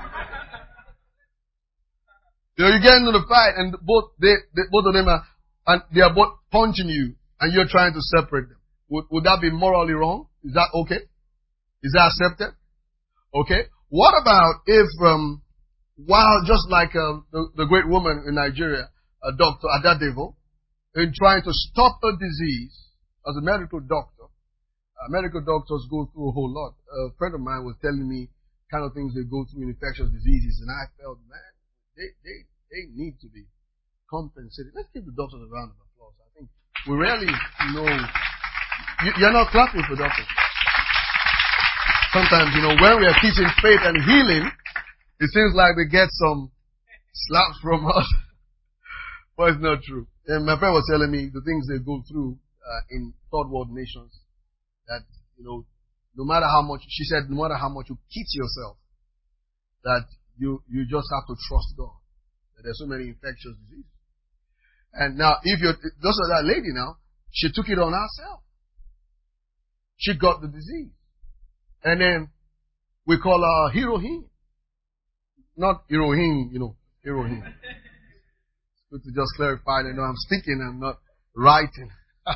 You know, you get into the fight, and both they, they both of them are, and they are both punching you, and you're trying to separate them. Would, would that be morally wrong? Is that okay? Is that accepted? Okay. What about if, um, while just like um, the, the great woman in Nigeria, uh, Doctor Adadevo, in trying to stop a disease as a medical doctor, uh, medical doctors go through a whole lot. A friend of mine was telling me kind of things they go through in infectious diseases, and I felt, man, they they they need to be compensated. Let's give the doctors a round of applause. I think we rarely know. You, you're not clapping for doctors. Sometimes, you know, when we are teaching faith and healing, it seems like they get some slaps from us. But it's not true. And my friend was telling me the things they go through uh, in third world nations. That, you know, no matter how much, she said, no matter how much you kid yourself, that you, you just have to trust God. That there's so many infectious diseases. And now, if you're, just like that lady now, she took it on herself. She got the disease. And then we call her Hirohin. Not Hirohin, you know, Hirohin. It's good to just clarify that, you know, I'm speaking, I'm not writing.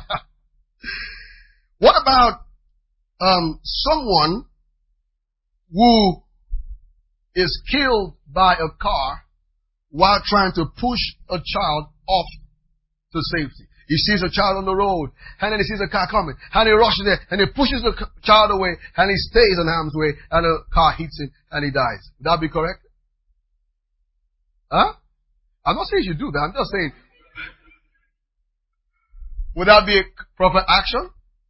What about um, someone who is killed by a car while trying to push a child off to safety? He sees a child on the road, and then he sees a car coming, and he rushes there, and he pushes the child away, and he stays in harm's way, and the car hits him, and he dies. Would that be correct? Huh? I'm not saying you do that. I'm just saying. Would that be a proper action?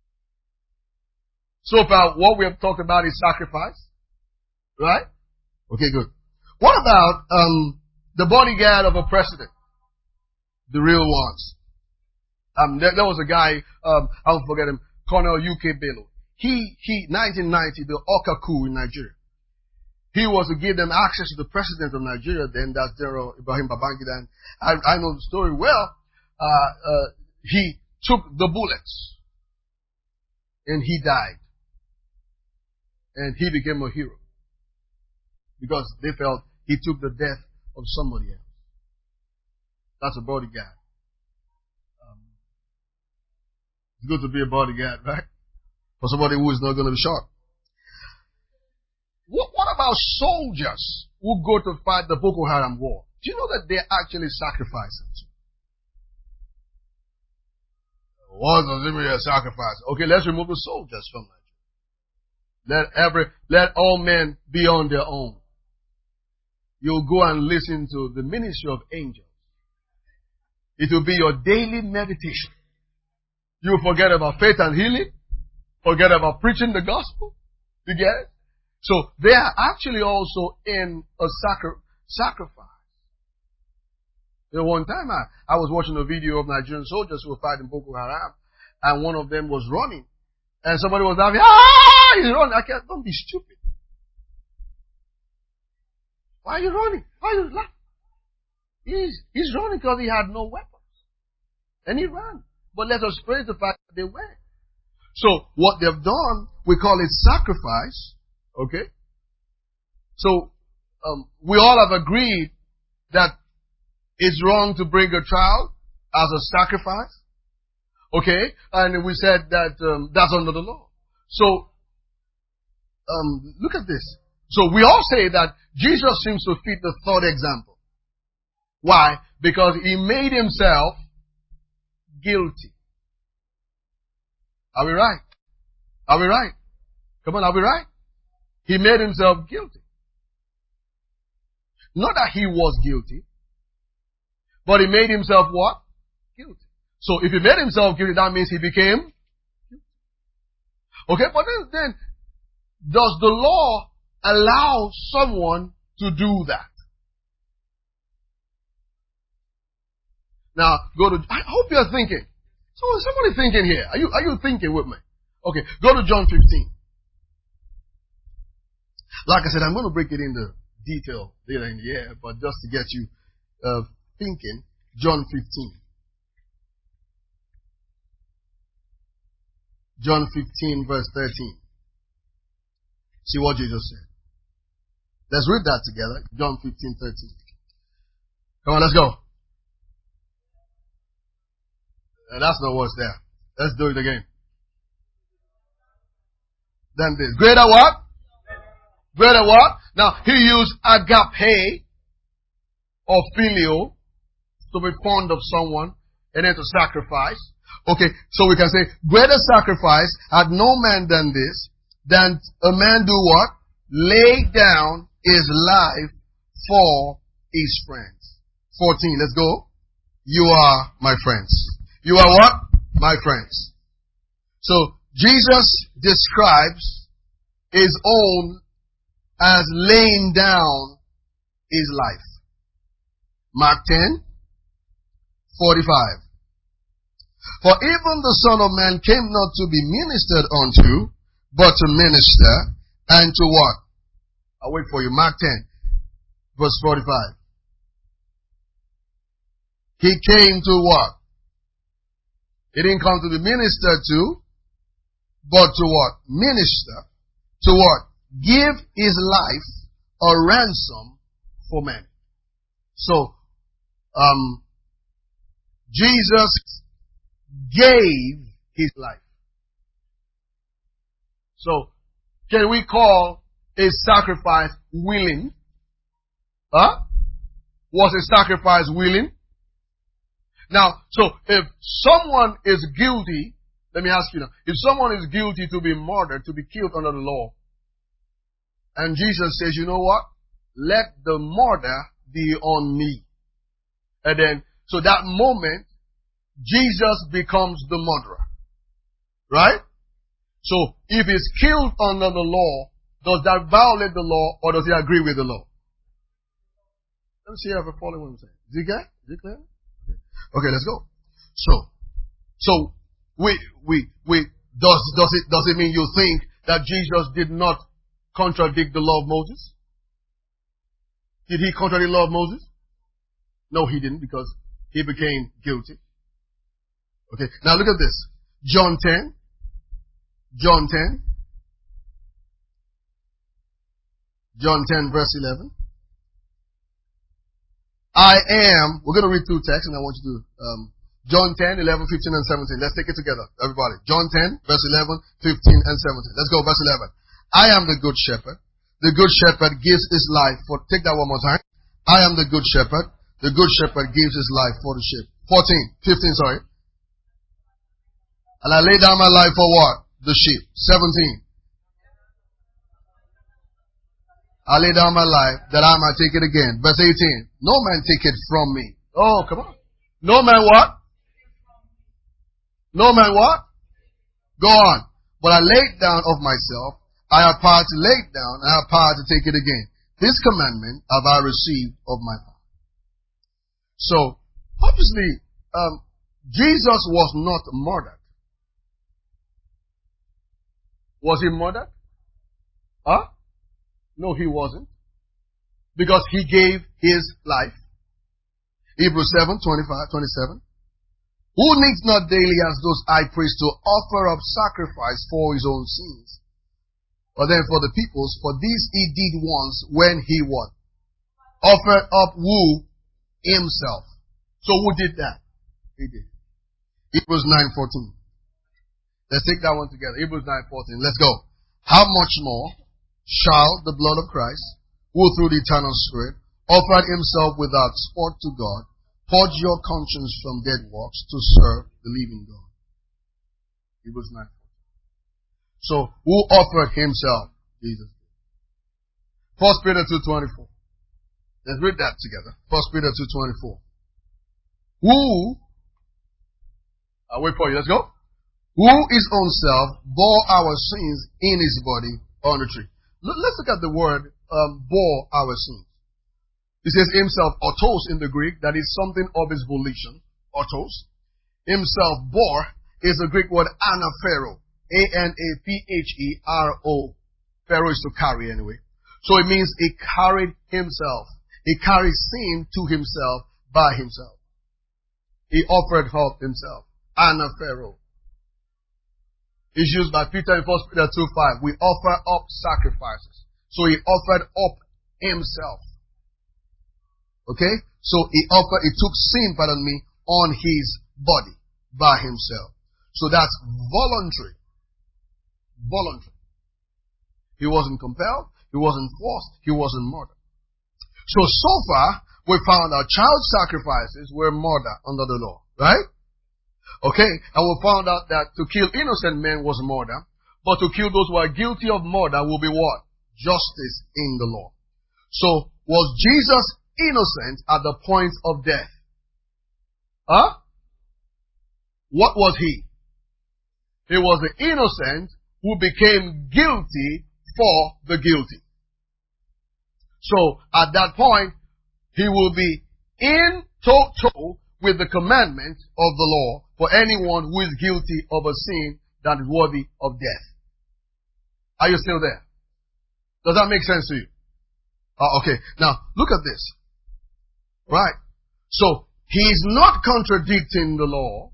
So far, what we have talked about is sacrifice. Right? Okay, good. What about um, the bodyguard of a president? The real ones. Um, there, there was a guy, um, I won't forget him, Colonel U K Bello. He, he, nineteen ninety, the Awka coup in Nigeria. He was to give them access to the president of Nigeria then, that's General Ibrahim Babangida. And I, I know the story well. Uh, uh, he took the bullets. And he died. And he became a hero. Because they felt he took the death of somebody else. That's a bodyguard. Um, it's good to be a bodyguard, right? For somebody who is not going to be shot. What, what about soldiers who go to fight the Boko Haram war? Do you know that they actually sacrifice themselves? What does it mean a sacrifice? Okay, let's remove the soldiers from Nigeria. Let every, let all men be on their own. You'll go and listen to the ministry of angels. It will be your daily meditation. You forget about faith and healing. Forget about preaching the gospel. You get it? So they are actually also in a sacri- sacrifice. You know, one time I, I was watching a video of Nigerian soldiers who were fighting Boko Haram, and one of them was running. And somebody was laughing, ah, he's running. I can't, don't be stupid. Why are you running? Why are you laughing? He's, he's running because he had no weapons. And he ran. But let us praise the fact that they were. So what they've done, we call it sacrifice. Okay? So um, we all have agreed that it's wrong to bring a child as a sacrifice. Okay? And we said that um, that's under the law. So um, look at this. So we all say that Jesus seems to fit the third example. Why? Because he made himself guilty. Are we right? Are we right? Come on, are we right? He made himself guilty. Not that he was guilty, but he made himself what? Guilty. So if he made himself guilty, that means he became guilty. Okay, but then, then does the law allow someone to do that? Now, go to, I hope you're thinking. So is somebody thinking here? Are you, are you thinking with me? Okay, go to John fifteen. Like I said, I'm going to break it into detail later in the year, but just to get you uh, thinking, John fifteen. John fifteen verse thirteen. See what Jesus said. Let's read that together. John fifteen thirteen. Come on, let's go. Uh, that's not what's there. Let's do it again. Then this. Greater what? Greater what? Now, he used agape or filio to be fond of someone and then to sacrifice. Okay, so we can say, greater sacrifice had no man done this than a man do what? Lay down his life for his friends. fourteen, let's go. You are my friends. You are what? My friends. So, Jesus describes his own as laying down his life. Mark ten, forty-five. For even the Son of Man came not to be ministered unto, but to minister, and to what? I'll wait for you. Mark ten, verse forty-five. He came to what? He didn't come to be ministered to, but to what? Minister. To what? Give his life a ransom for men. So, um, Jesus gave his life. So, can we call a sacrifice willing? Huh? Was a sacrifice willing? Now, so if someone is guilty, let me ask you now, if someone is guilty to be murdered, to be killed under the law, and Jesus says, you know what? Let the murder be on me. And then, so that moment, Jesus becomes the murderer. Right? So, if he's killed under the law, does that violate the law or does he agree with the law? Let me see if I follow what I'm saying. Is it clear? Is it clear? Okay. Okay, let's go. So, so, we, we, we, does, does it, does it mean you think that Jesus did not contradict the law of Moses? Did he contradict the law of Moses? No, he didn't, because he became guilty. Okay, now look at this. John ten. John ten. John ten verse eleven. I am, we're going to read two texts and I want you to, um, John ten, eleven, fifteen and seventeen. Let's take it together, everybody. John ten, verse eleven, fifteen and seventeen. Let's go, verse eleven. I am the good shepherd. The good shepherd gives his life for, take that one more time. I am the good shepherd. The good shepherd gives his life for the sheep. fourteen, fifteen, sorry. And I lay down my life for what? The sheep. seventeen. I lay down my life that I might take it again. Verse eighteen. No man take it from me. Oh, come on. No man what? No man what? Go on. But I lay it down of myself. I have power to lay it down. I have power to take it again. This commandment have I received of my Father. So, obviously, um, Jesus was not murdered. Was he murdered? Huh? No, he wasn't. Because he gave his life. Hebrews seven, twenty-five, twenty-seven. Who needs not daily as those high priests to offer up sacrifice for his own sins, but then for the people's, for these he did once when he what? Offered up who? Himself. So who did that? He did. Hebrews nine fourteen. Let's take that one together. Hebrews nine fourteen. Let's go. How much more shall the blood of Christ, who through the eternal Spirit offered himself without spot to God, purge your conscience from dead works to serve the living God? Hebrews nine fourteen. So, who offered himself? Jesus did. First Peter two twenty-four. Let's read that together. First Peter two twenty-four. Who, I'll wait for you, let's go. Who his own self bore our sins in his body on the tree. Let's look at the word, um, bore our sins. It says himself, autos in the Greek, that is something of his volition. Autos. Himself bore is the Greek word anaphero. A N A P H E R O. Pharaoh is to carry anyway. So it means he carried himself. He carried sin to himself by himself. He offered up himself. Anaphero. It's used by Peter in First Peter two five. We offer up sacrifices. So he offered up himself. Okay? So he offered, he took sin, pardon me, on his body by himself. So that's voluntary. Voluntary. He wasn't compelled. He wasn't forced. He wasn't murdered. So, so far, we found out child sacrifices were murder under the law. Right? Okay, and we found out that to kill innocent men was murder, but to kill those who are guilty of murder will be what? Justice in the law. So, was Jesus innocent at the point of death? Huh? What was he? He was the innocent who became guilty for the guilty. So, at that point, he will be in total with the commandment of the law for anyone who is guilty of a sin that is worthy of death. Are you still there? Does that make sense to you? Uh, okay. Now, look at this. Right. So, he is not contradicting the law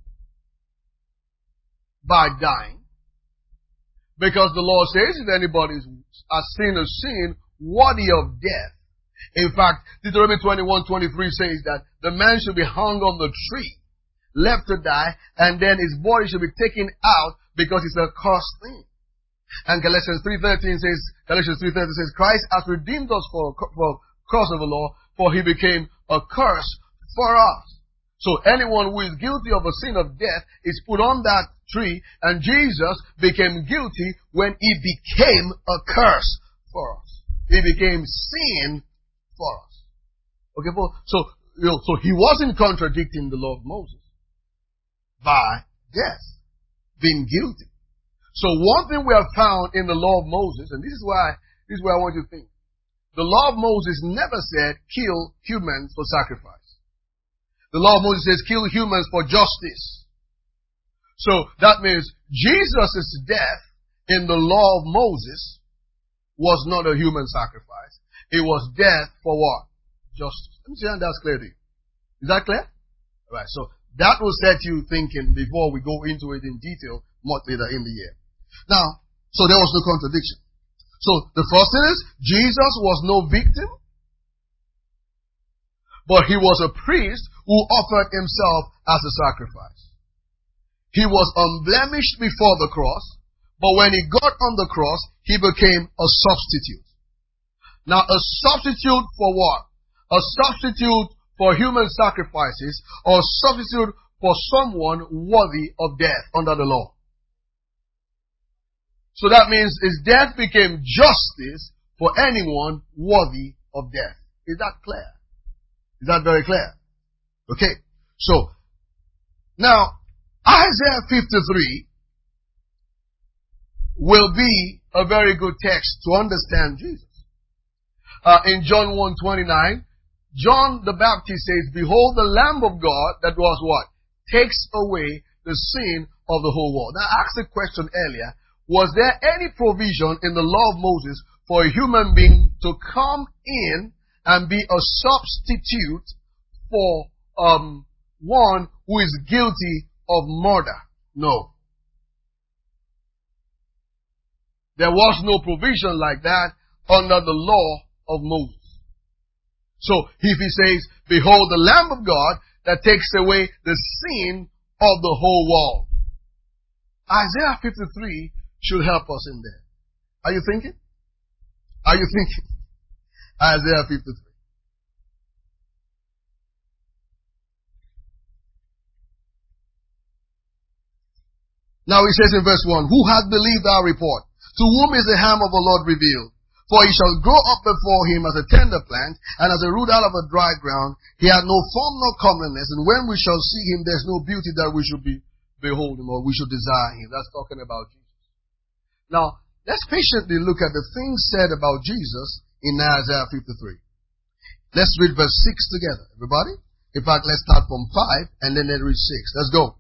by dying. Because the law says if anybody has sinned a sin worthy of death. In fact, Deuteronomy twenty-one twenty-three says that the man should be hung on the tree, left to die, and then his body should be taken out because it's a cursed thing. And Galatians three thirteen says, Galatians three thirteen says, Christ has redeemed us for, for curse of the law, for he became a curse for us. So anyone who is guilty of a sin of death is put on that tree, and Jesus became guilty when he became a curse for us. He became sin for us. Okay, so, you know, so he wasn't contradicting the law of Moses. by death, being guilty. So one thing we have found in the law of Moses, and this is why, this is where I want you to think. The law of Moses never said kill humans for sacrifice. The law of Moses says kill humans for justice. So that means Jesus' death in the law of Moses was not a human sacrifice. It was death for what? Justice. Let me see if that's clear to you. Is that clear? Alright, so that will set you thinking before we go into it in detail much later in the year. Now, so there was no contradiction. So the first thing is, Jesus was no victim, but he was a priest who offered himself as a sacrifice. He was unblemished before the cross, but when he got on the cross, he became a substitute. Now, a substitute for what? A substitute for human sacrifices, or a substitute for someone worthy of death under the law. So that means his death became justice for anyone worthy of death. Is that clear? Is that very clear? Okay. So, now, Isaiah fifty-three will be a very good text to understand Jesus. Uh, in John one twenty-nine, John the Baptist says, "Behold the Lamb of God that was what? Takes away the sin of the whole world." Now, I asked a question earlier. Was there any provision in the law of Moses for a human being to come in and be a substitute for um, one who is guilty of murder? No. There was no provision like that under the law of Moses. So if he says, "Behold the Lamb of God that takes away the sin of the whole world," Isaiah fifty-three should help us in there. Are you thinking? Are you thinking? Isaiah fifty-three. Now he says in verse one, "Who hath believed our report? To whom is the hand of the Lord revealed? For he shall grow up before him as a tender plant, and as a root out of a dry ground. He had no form nor comeliness, and when we shall see him, there's no beauty that we should be behold him, or we should desire him." That's talking about Jesus. Now, let's patiently look at the things said about Jesus in Isaiah fifty-three. Let's read verse six together, everybody. In fact, let's start from five, and then let's read six. Let's go.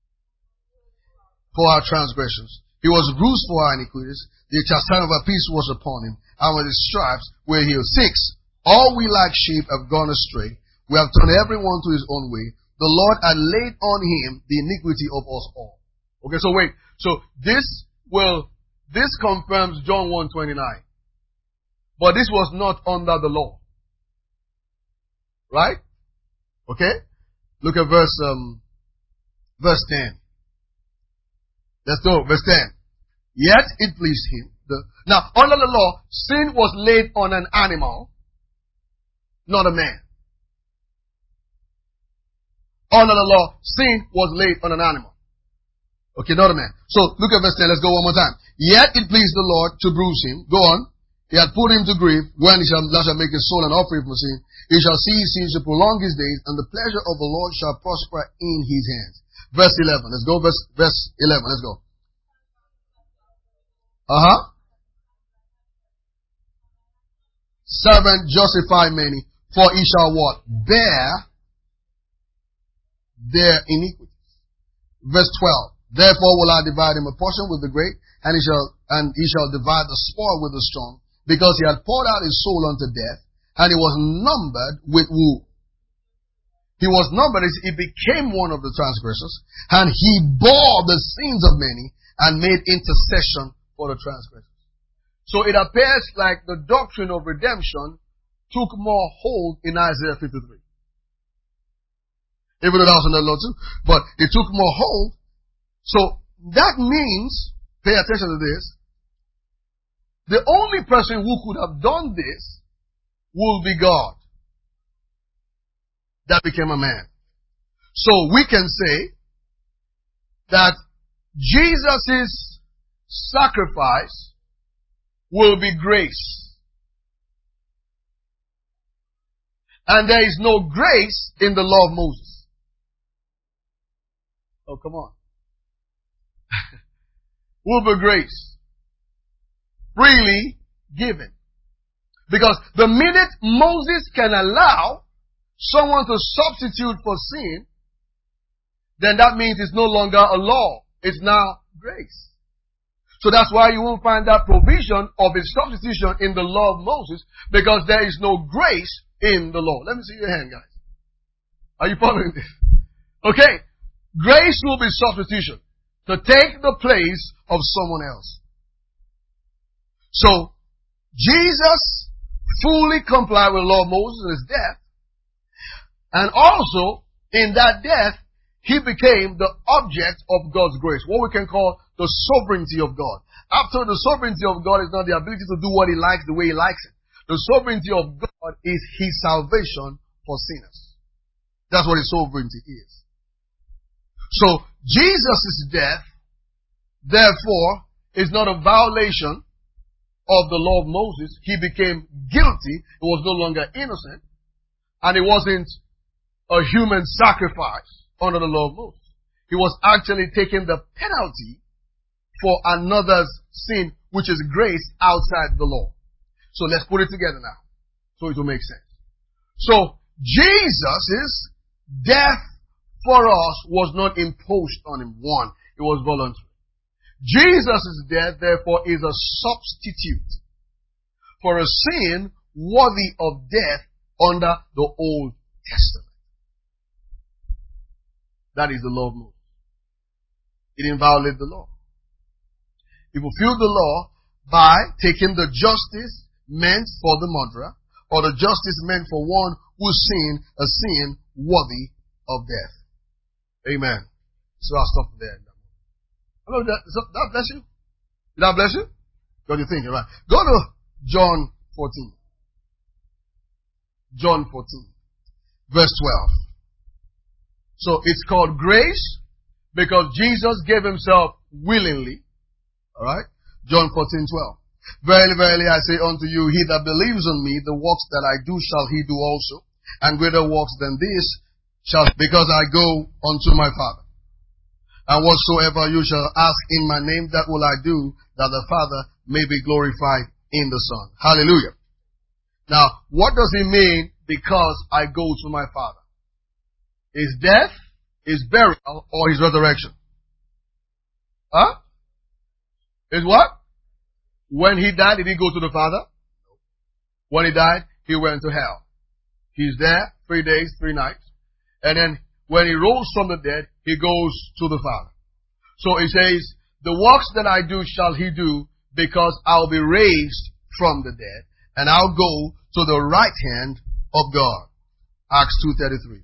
"For our transgressions, he was bruised for our iniquities. The chastisement of our peace was upon him, and with his stripes we're healed." Six, "All we like sheep have gone astray. We have turned everyone to his own way. The Lord had laid on him the iniquity of us all." Okay, so wait. So this will, this confirms John one twenty-nine. But this was not under the law. Right? Okay? Look at verse, um, verse ten. Let's go. Verse ten. "Yet it pleased him." The, now, under the law, sin was laid on an animal, not a man. Under the law, sin was laid on an animal. Okay, not a man. So, look at verse ten. Let's go one more time. "Yet it pleased the Lord to bruise him." Go on. "He had put him to grief. When he shall, thou shalt make his soul an offering for sin, he shall see his sins to prolong his days, and the pleasure of the Lord shall prosper in his hands." Verse eleven. Let's go. Verse, verse eleven. Let's go. Uh-huh. "Servant justify many, for he shall what? Bear their iniquities." Verse twelve. "Therefore will I divide him a portion with the great, and he shall, and he shall divide the spoil with the strong, because he had poured out his soul unto death, and he was numbered with who? He was numbered, he became one of the transgressors, and he bore the sins of many, and made intercession for the transgressors. So it appears like the doctrine of redemption took more hold in Isaiah fifty-three. Even though that was in the law too, but it took more hold. So that means, pay attention to this, the only person who could have done this will be God. That became a man. So we can say that Jesus' sacrifice will be grace. And there is no grace in the law of Moses. Oh, come on. Will be grace. Freely given. Because the minute Moses can allow someone to substitute for sin, then that means it's no longer a law. It's now grace. So that's why you won't find that provision of a substitution in the law of Moses, because there is no grace in the law. Let me see your hand, guys. Are you following this? Okay. Grace will be substitution to take the place of someone else. So, Jesus fully complied with the law of Moses in his death. And also, in that death, he became the object of God's grace. What we can call the sovereignty of God. After the sovereignty of God is not the ability to do what he likes the way he likes it. The sovereignty of God is his salvation for sinners. That's what his sovereignty is. So, Jesus' death, therefore, is not a violation of the law of Moses. He became guilty. He was no longer innocent. And it wasn't a human sacrifice under the law of Moses. He was actually taking the penalty for another's sin, which is grace outside the law. So let's put it together now, so it will make sense. So Jesus' death for us was not imposed on him. One, it was voluntary. Jesus' death, therefore, is a substitute for a sin worthy of death under the Old Testament. That is the law of Moses. He didn't violate the law. He fulfilled the law by taking the justice meant for the murderer, or the justice meant for one who sinned a sin worthy of death. Amen. So I'll stop there. Hello, that, that bless you? Did that bless you? What do you think? Right. Go to John fourteen. John fourteen. Verse twelve. So it's called grace because Jesus gave himself willingly. Alright? John fourteen twelve. Verily, verily, I say unto you, he that believes on me, the works that I do shall he do also, and greater works than this shall, because I go unto my Father. And whatsoever you shall ask in my name, that will I do, that the Father may be glorified in the Son. Hallelujah. Now, what does he mean, because I go to my Father? His death, his burial, or his resurrection? Huh? His what? When he died, did he go to the Father? When he died, he went to hell. He's there three days, three nights. And then when he rose from the dead, he goes to the Father. So he says, the works that I do shall he do, because I'll be raised from the dead, and I'll go to the right hand of God. Acts two thirty-three.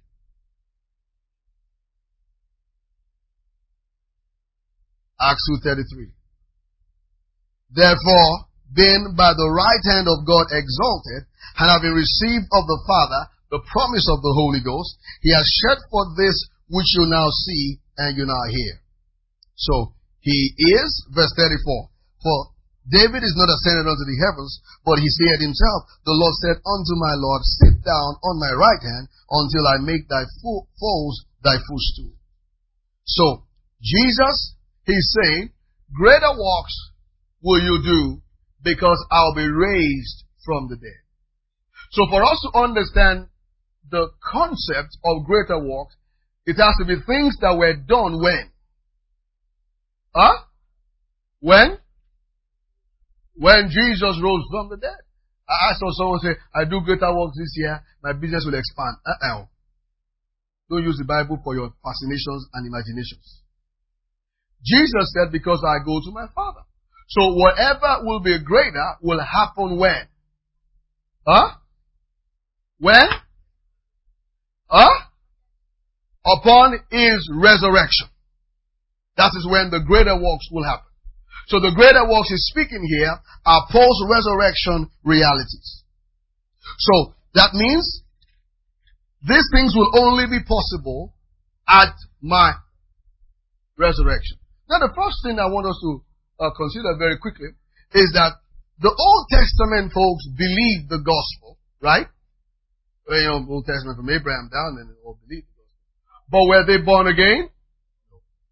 Acts two thirty-three. Therefore, being by the right hand of God exalted, and having received of the Father the promise of the Holy Ghost, he has shed forth this which you now see and you now hear. So, he is, verse thirty-four, for David is not ascended unto the heavens, but he said himself, the Lord said unto my Lord, sit down on my right hand until I make thy fo- foes thy footstool. So, Jesus, he's saying, greater works will you do because I'll be raised from the dead. So for us to understand the concept of greater works, it has to be things that were done when? Huh? When? When Jesus rose from the dead. I saw someone say, I do greater works this year, my business will expand. Uh-uh. Don't use the Bible for your fascinations and imaginations. Jesus said, because I go to my Father. So whatever will be greater will happen when? Huh? When? Huh? Upon his resurrection. That is when the greater works will happen. So the greater works he's speaking here are post-resurrection realities. So that means these things will only be possible at my resurrection. Now the first thing I want us to uh, consider very quickly is that the Old Testament folks believed the gospel, right? Well, you know, Old Testament from Abraham down, and they all believed the gospel. But were they born again? No.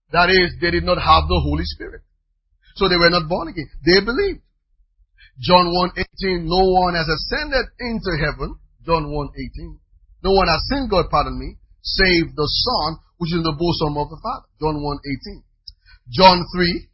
That is, they did not have the Holy Spirit. So they were not born again. They believed. John one eighteen, no one has ascended into heaven. John one eighteen. No one has seen God, pardon me, save the Son, which is in the bosom of the Father. John one eighteen. John three.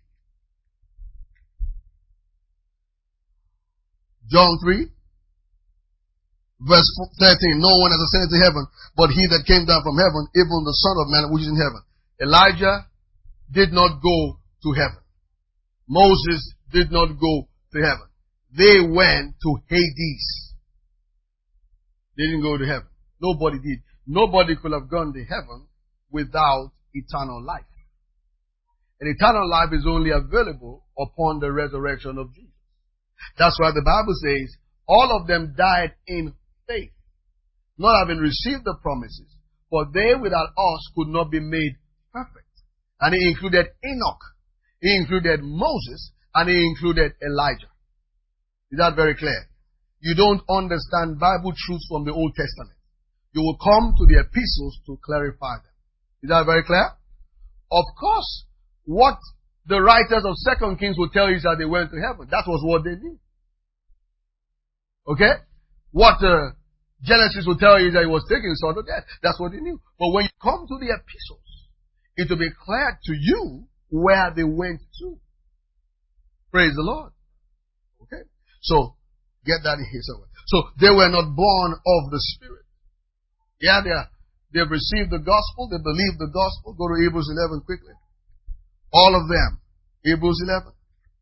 John three. Verse thirteen. No one has ascended to heaven, but he that came down from heaven, even the Son of Man, which is in heaven. Elijah did not go to heaven. Moses did not go to heaven. They went to Hades. They didn't go to heaven. Nobody did. Nobody could have gone to heaven without eternal life. And eternal life is only available upon the resurrection of Jesus. That's why the Bible says, all of them died in faith, not having received the promises, for they without us could not be made perfect. And he included Enoch, he included Moses, and he included Elijah. Is that very clear? You don't understand Bible truths from the Old Testament. You will come to the epistles to clarify them. Is that very clear? Of course, what the writers of Second Kings will tell you is that they went to heaven. That was what they knew. Okay? What uh, Genesis will tell you is that he was taken his son to death. That's what they knew. But when you come to the epistles, it will be clear to you where they went to. Praise the Lord. Okay? So, get that in here somewhere. So, they were not born of the Spirit. Yeah, they are, they've received the gospel, they believe the gospel. Go to Hebrews eleven quickly. All of them. Hebrews eleven.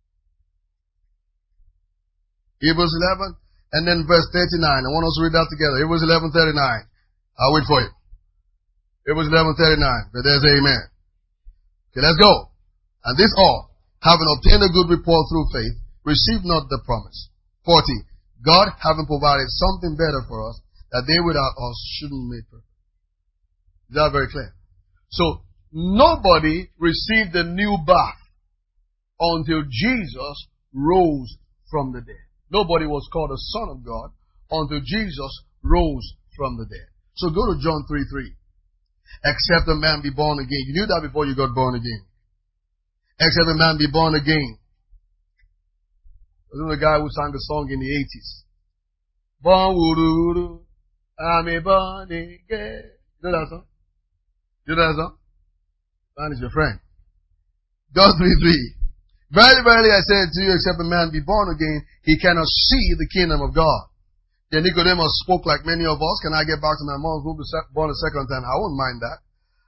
Hebrews eleven. And then verse thirty-nine. I want us to read that together. Hebrews eleven thirty-nine. I'll wait for you. Hebrews eleven thirty-nine. But there's amen. Okay, let's go. And this all, having obtained a good report through faith, received not the promise. forty. God having provided something better for us, that they without us shouldn't be perfect. Is that very clear? So, nobody received the new birth until Jesus rose from the dead. Nobody was called a son of God until Jesus rose from the dead. So go to John three three. Except a man be born again. You knew that before you got born again. Except a man be born again. There was a guy who sang a song in the eighties. Born woo-doo-doo, I'm a born again. You know that song? You know that song? Man is your friend. John three three. Verily, verily, I say to you, except a man be born again, he cannot see the kingdom of God. Then Nicodemus spoke like many of us. Can I get back to my mom who was born a second time? I wouldn't mind that.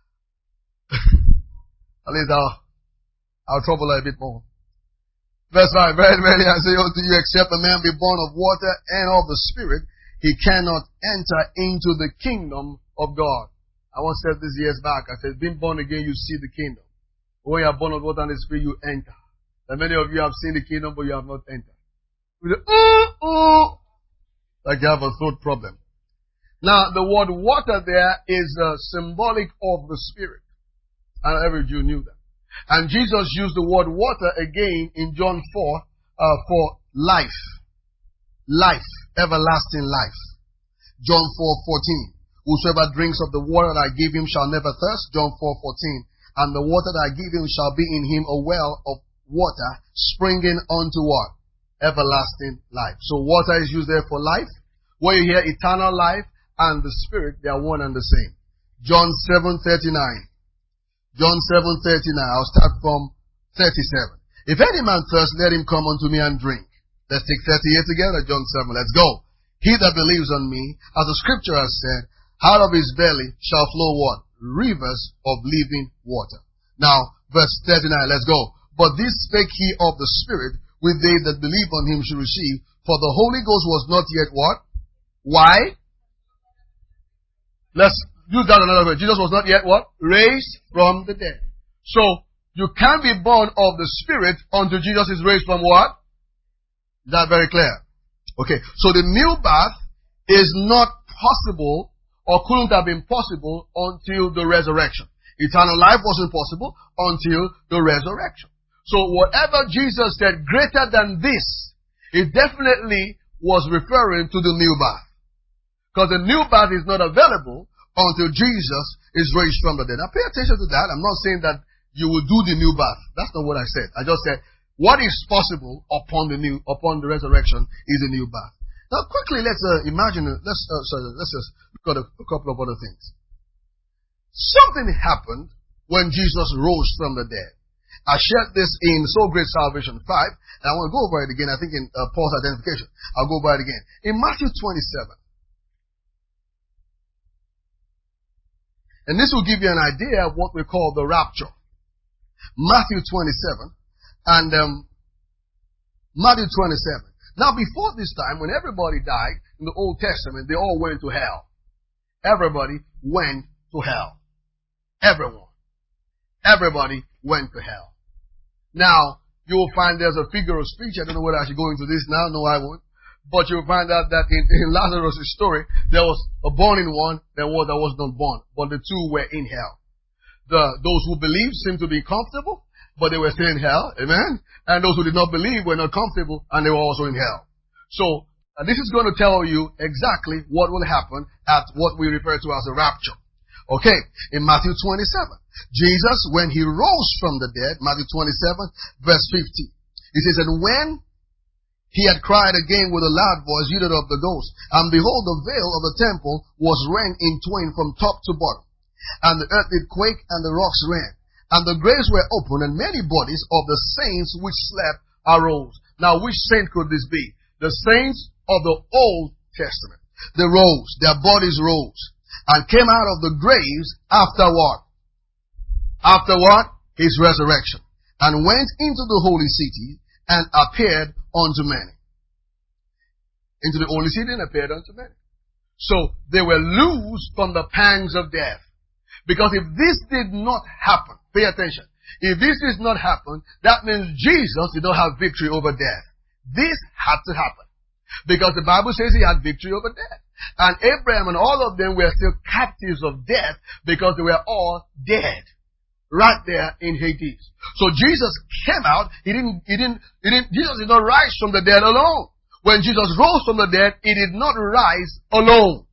At least I'll, I'll trouble her a bit more. Verse five, verily, verily, I say unto you, except a man be born of water and of the Spirit, he cannot enter into the kingdom of God. I once said this years back. I said, being born again, you see the kingdom. When you are born of water and the Spirit, you enter. And many of you have seen the kingdom, but you have not entered. You say, ooh, ooh, like you have a throat problem. Now, the word water there is uh, symbolic of the Spirit. And every Jew knew that. And Jesus used the word water again in John four uh, for life. Life. Everlasting life. John four fourteen. Whosoever drinks of the water that I give him shall never thirst. John four fourteen. And the water that I give him shall be in him a well of water springing unto what? Everlasting life. So water is used there for life. When you hear eternal life and the Spirit, they are one and the same. John seven thirty-nine. John seven thirty-nine. I'll start from thirty-seven. If any man thirst, let him come unto me and drink. Let's take thirty-eight together. John seven. Let's go. He that believes on me, as the scripture has said, out of his belly shall flow what? Rivers of living water. Now, verse thirty-nine. Let's go. But this spake he of the Spirit, which they that believe on him should receive. For the Holy Ghost was not yet what? Why? Let's use that another way. Jesus was not yet what? Raised from the dead. So, you can't be born of the Spirit until Jesus is raised from what? Is that very clear? Okay. So the new birth is not possible or couldn't have been possible until the resurrection. Eternal life wasn't possible until the resurrection. So whatever Jesus said, greater than this, it definitely was referring to the new birth. Because the new birth is not available until Jesus is raised from the dead. Now pay attention to that. I'm not saying that you will do the new birth. That's not what I said. I just said, what is possible upon the new, upon the resurrection is a new birth. Now quickly, let's uh, imagine, let's, uh, sorry, let's just look at a, a couple of other things. Something happened when Jesus rose from the dead. I shared this in So Great Salvation five, and I want to go over it again, I think in uh, Paul's identification. I'll go over it again. In Matthew twenty-seven. And this will give you an idea of what we call the rapture. Matthew twenty-seven. And um, Matthew twenty-seven. Now before this time, when everybody died in the Old Testament, they all went to hell. Everybody went to hell. Everyone. Everybody went to hell. Now, you will find there's a figure of speech. I don't know whether I should go into this now. No, I won't. But you'll find out that in, in Lazarus' story, there was a born in one, there was that was not born. But the two were in hell. The, those who believed seemed to be comfortable, but they were still in hell. Amen? And those who did not believe were not comfortable, and they were also in hell. So, uh, this is going to tell you exactly what will happen at what we refer to as a rapture. Okay, in Matthew twenty-seven, Jesus, when he rose from the dead, Matthew twenty-seven, verse fifty, he says, and when he had cried again with a loud voice, yielded up the ghost, and behold, the veil of the temple was rent in twain from top to bottom, and the earth did quake, and the rocks rent, and the graves were opened, and many bodies of the saints which slept arose. Now, which saint could this be? The saints of the Old Testament. They rose, their bodies rose, and came out of the graves after what? After what? His resurrection. And went into the holy city and appeared unto many. Into the holy city and appeared unto many. So they were loosed from the pangs of death. Because if this did not happen, pay attention. If this did not happen, that means Jesus did not have victory over death. This had to happen. Because the Bible says he had victory over death. And Abraham and all of them were still captives of death because they were all dead. Right there in Hades. So Jesus came out, he didn't, he didn't, he didn't, Jesus did not rise from the dead alone. When Jesus rose from the dead, he did not rise alone.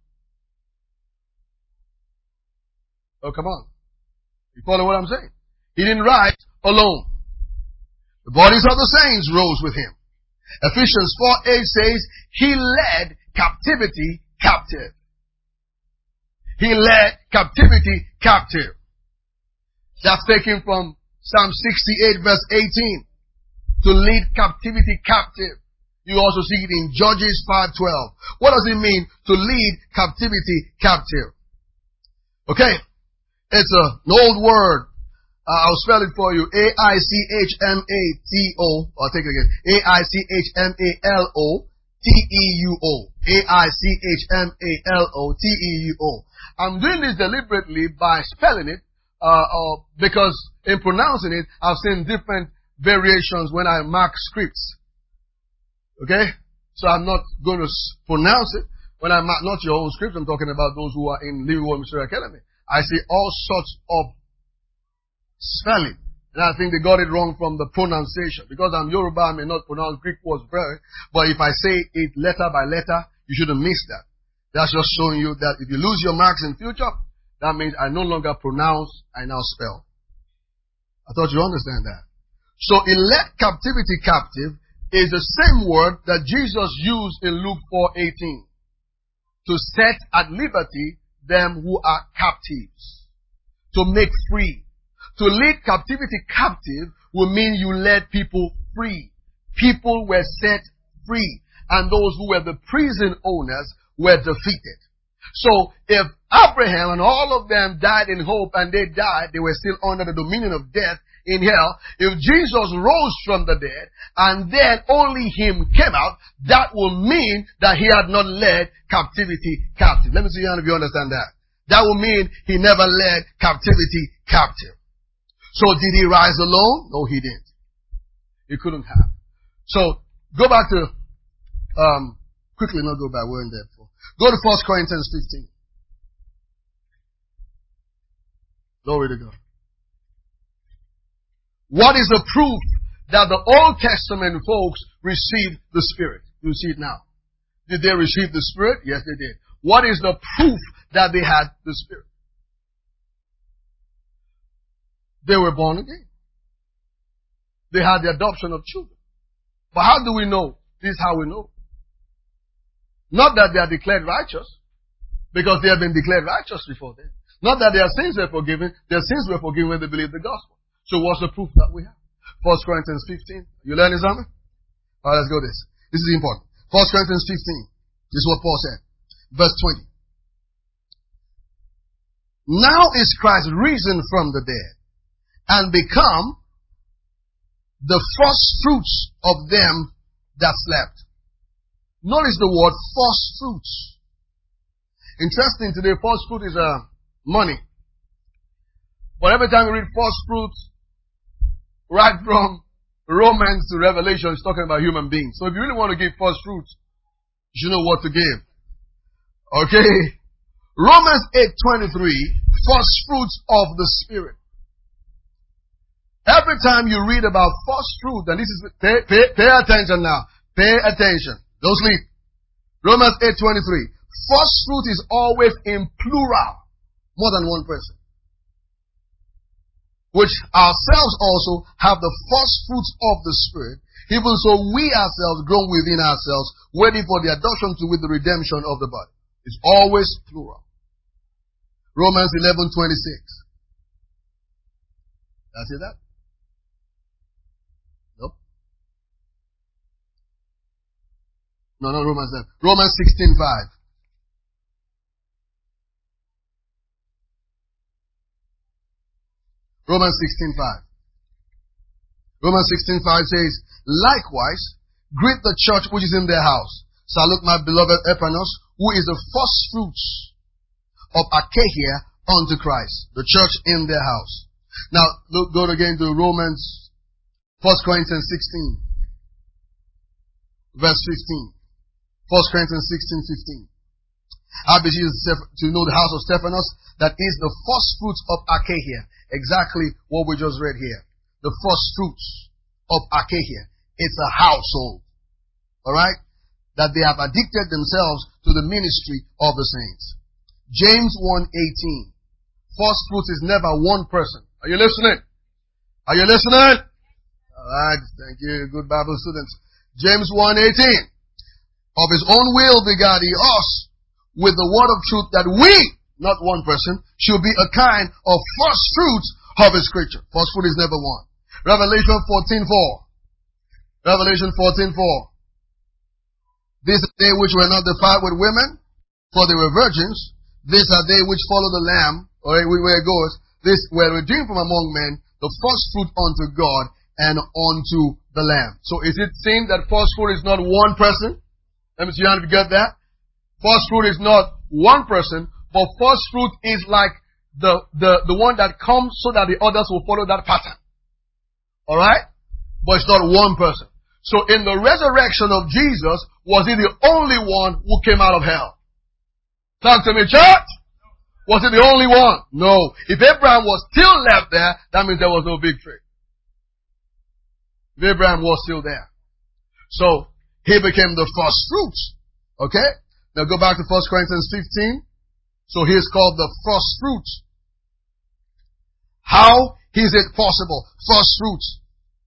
Oh, come on. You follow what I'm saying? He didn't rise alone. The bodies of the saints rose with him. Ephesians four eight says, he led captivity captive. He led captivity captive. That's taken from Psalm sixty-eight verse eighteen. To lead captivity captive. You also see it in Judges five twelve. What does it mean to lead captivity captive? Okay. It's a, an old word. Uh, I'll spell it for you. A I C H M A T O. I'll take it again. A I C H M A L O T E U O. A I C H M A L O T E U O. I'm doing this deliberately by spelling it, uh, uh, because in pronouncing it, I've seen different variations when I mark scripts. Okay? So I'm not going to pronounce it when I mark, not your own scripts, I'm talking about those who are in Living Word Ministerial Academy. I see all sorts of spelling. And I think they got it wrong from the pronunciation. Because I'm Yoruba, I may not pronounce Greek words very, but if I say it letter by letter, you shouldn't miss that. That's just showing you that if you lose your marks in future, that means I no longer pronounce, I now spell. I thought you understand that. So, elect captivity captive is the same word that Jesus used in Luke four eighteen. To set at liberty them who are captives. To make free. To lead captivity captive will mean you led people free. People were set free. And those who were the prison owners were defeated. So, if Abraham and all of them died in hope and they died, they were still under the dominion of death in hell. If Jesus rose from the dead and then only him came out, that will mean that he had not led captivity captive. Let me see if you understand that. That will mean he never led captivity captive. So did he rise alone? No, he didn't. He couldn't have. So go back to, um, quickly not go back, we're in there before. Go to First Corinthians fifteen. Glory to God. What is the proof that the Old Testament folks received the Spirit? You see it now. Did they receive the Spirit? Yes, they did. What is the proof that they had the Spirit? They were born again. They had the adoption of children. But how do we know? This is how we know. Not that they are declared righteous, because they have been declared righteous before then. Not that their sins were forgiven. Their sins were forgiven when they believed the gospel. So what's the proof that we have? First Corinthians fifteen. You learning something? Alright, let's go this. This is important. First Corinthians fifteen. This is what Paul said. Verse twenty. Now is Christ risen from the dead and become the first fruits of them that slept. Notice the word first fruits. Interesting today, first fruit is uh, money. But every time you read first fruits, right from Romans to Revelation, it's talking about human beings. So if you really want to give first fruits, you should know what to give. Okay? Romans eight twenty-three, first fruits of the Spirit. Every time you read about first fruit, and this is, pay, pay, pay attention now. Pay attention. Don't sleep. Romans eight twenty-three. First fruit is always in plural. More than one person. Which ourselves also have the first fruits of the Spirit. Even so we ourselves grow within ourselves, waiting for the adoption to with the redemption of the body. It's always plural. Romans eleven twenty-six. Did I say that? No, no, Romans eleven. Romans sixteen five. Romans sixteen five. Romans sixteen five says, likewise, greet the church which is in their house. Salute my beloved Epaphras, who is the first fruits of Achaia unto Christ. The church in their house. Now, look, go again to Romans, First Corinthians sixteen, verse fifteen. First Corinthians sixteen fifteen. I beseech you to know the house of Stephanas, that is the first fruits of Achaia. Exactly what we just read here. The first fruits of Achaia. It's a household. Alright? That they have addicted themselves to the ministry of the saints. James one eighteen. First fruits is never one person. Are you listening? Are you listening? Alright, thank you, good Bible students. James one eighteen. Of his own will begat he us with the word of truth, that we, not one person, should be a kind of first fruits of his creature. First fruit is never one. Revelation fourteen four. Revelation fourteen four. These are they which were not defiled with women, for they were virgins. These are they which follow the Lamb, or where it goes. These were redeemed from among men, the first fruit unto God and unto the Lamb. So is it saying that first fruit is not one person? Let me see how you get that. First fruit is not one person, but first fruit is like the, the, the one that comes so that the others will follow that pattern. Alright? But it's not one person. So in the resurrection of Jesus, was he the only one who came out of hell? Talk to me, church! Was he the only one? No. If Abraham was still left there, that means there was no victory. If Abraham was still there. So, he became the first fruits. Okay? Now go back to First Corinthians fifteen. So he is called the first fruits. How is it possible? First fruits.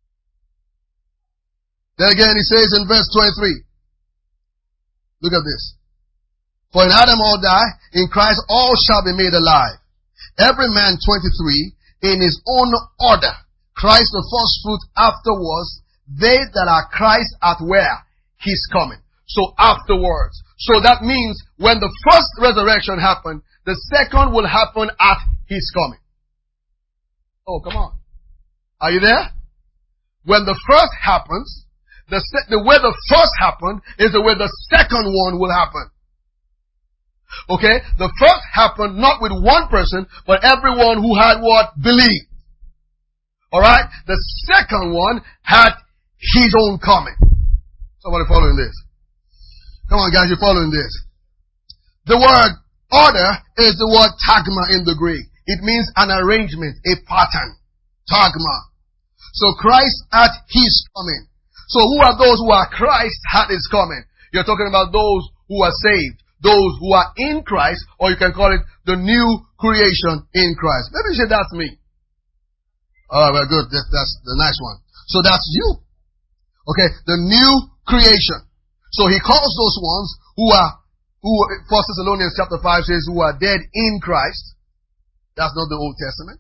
Then again he says in verse twenty-three. Look at this. For in Adam all die, in Christ all shall be made alive. Every man twenty-three, in his own order. Christ the first fruit, afterwards, they that are Christ at where? His coming. So afterwards. So that means when the first resurrection happened, the second will happen at his coming. Oh, come on. Are you there? When the first happens, the, se- the way the first happened is the way the second one will happen. Okay? The first happened not with one person, but everyone who had what? Believed. Alright? The second one had his own coming. Somebody following this? Come on guys, you're following this. The word order is the word tagma in the Greek. It means an arrangement, a pattern. Tagma. So Christ at his coming. So who are those who are Christ at his coming? You're talking about those who are saved. Those who are in Christ, or you can call it the new creation in Christ. Let me say that's me. Alright, well good. That, that's the nice one. So that's you. Okay, the new creation. So he calls those ones who are, who, First Thessalonians chapter five says, who are dead in Christ. That's not the Old Testament.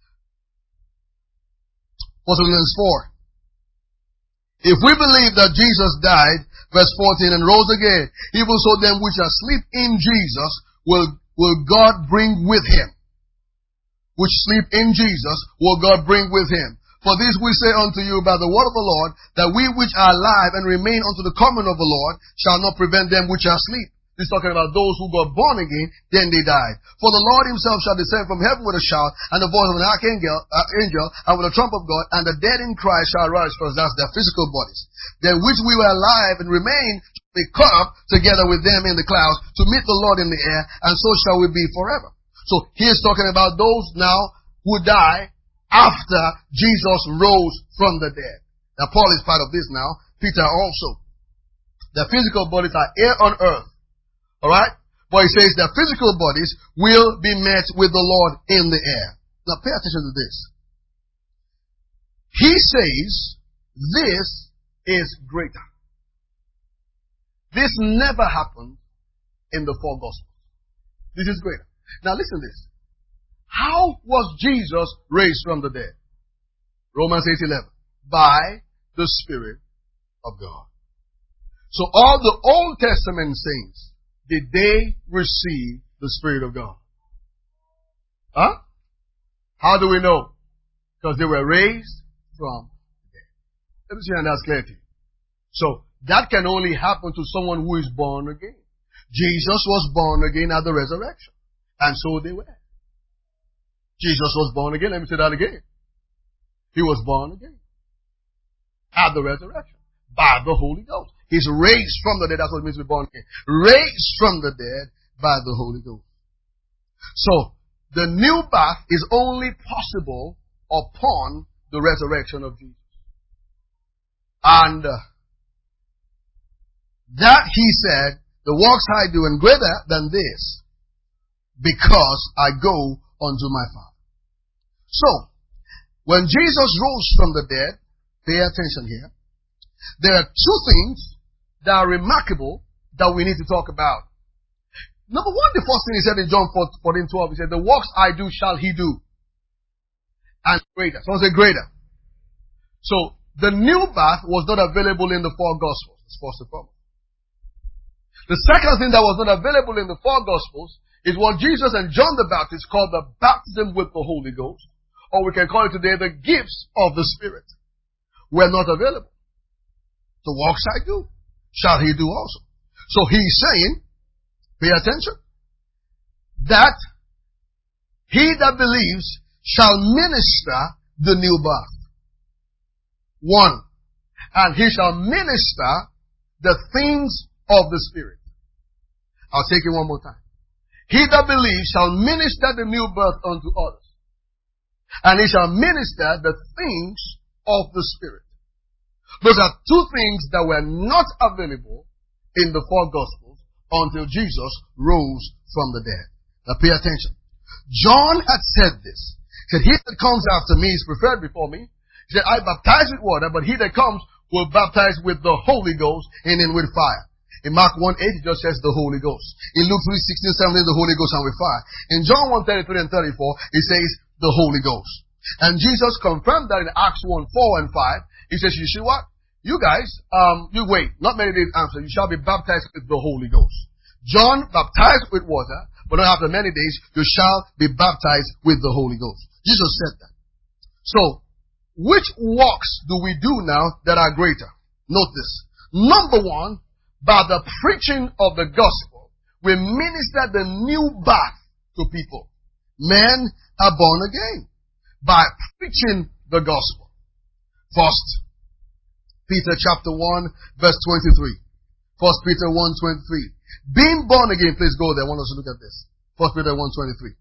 First Thessalonians four. If we believe that Jesus died, verse fourteen, and rose again, even so them which are asleep in Jesus will, will God bring with him. Which sleep in Jesus will God bring with him. For this we say unto you by the word of the Lord, that we which are alive and remain unto the coming of the Lord shall not prevent them which are asleep. This is talking about those who got born again, then they died. For the Lord himself shall descend from heaven with a shout, and the voice of an archangel, uh, angel, and with a trump of God, and the dead in Christ shall rise first. That's their physical bodies. Then which we were alive and remain be caught up together with them in the clouds to meet the Lord in the air, and so shall we be forever. So here's talking about those now who die after Jesus rose from the dead. Now Paul is part of this now. Peter also. The physical bodies are here on earth. Alright? But he says their physical bodies will be met with the Lord in the air. Now pay attention to this. He says this is greater. This never happened in the four Gospels. This is greater. Now listen to this. How was Jesus raised from the dead? Romans eight eleven. By the Spirit of God. So all the Old Testament saints, did they receive the Spirit of God? Huh? How do we know? Because they were raised from the dead. Let me see how that's clear to you. So that can only happen to someone who is born again. Jesus was born again at the resurrection. And so they were. Jesus was born again. Let me say that again. He was born again. At the resurrection. By the Holy Ghost. He's raised from the dead. That's what it means to be born again. Raised from the dead by the Holy Ghost. So, the new birth is only possible upon the resurrection of Jesus. And uh, that he said, the works I do and greater than this, because I go unto my Father. So, when Jesus rose from the dead, pay attention here, there are two things that are remarkable that we need to talk about. Number one, the first thing he said in John fourteen twelve, he said, the works I do shall he do. And greater. Someone say greater. So, the new birth was not available in the four Gospels. That's first and foremost. The second thing that was not available in the four Gospels is what Jesus and John the Baptist called the baptism with the Holy Ghost. Or we can call it today the gifts of the Spirit. Were not available. The works I do shall he do also. So he's saying, pay attention, that he that believes shall minister the new birth. One. And he shall minister the things of the Spirit. I'll take it one more time. He that believes shall minister the new birth unto others. And he shall minister the things of the Spirit. Those are two things that were not available in the four Gospels until Jesus rose from the dead. Now pay attention. John had said this. He said, he that comes after me is preferred before me. He said, I baptize with water, but he that comes will baptize with the Holy Ghost and then with fire. In Mark one eight, it just says the Holy Ghost. In Luke three sixteen, seventeen, the Holy Ghost and with fire. In John one thirty-three and thirty-four, it says the Holy Ghost. And Jesus confirmed that in Acts one four and five. He says, you see what? You guys, um, you wait. Not many days after, you shall be baptized with the Holy Ghost. John baptized with water, but not after many days, you shall be baptized with the Holy Ghost. Jesus said that. So, which works do we do now that are greater? Note this. Number one, by the preaching of the gospel, we minister the new birth to people. Men are born again by preaching the gospel. First Peter chapter one, verse twenty-three. First Peter one, twenty-three. Being born again, please go there. I want us to look at this. First Peter one, twenty-three.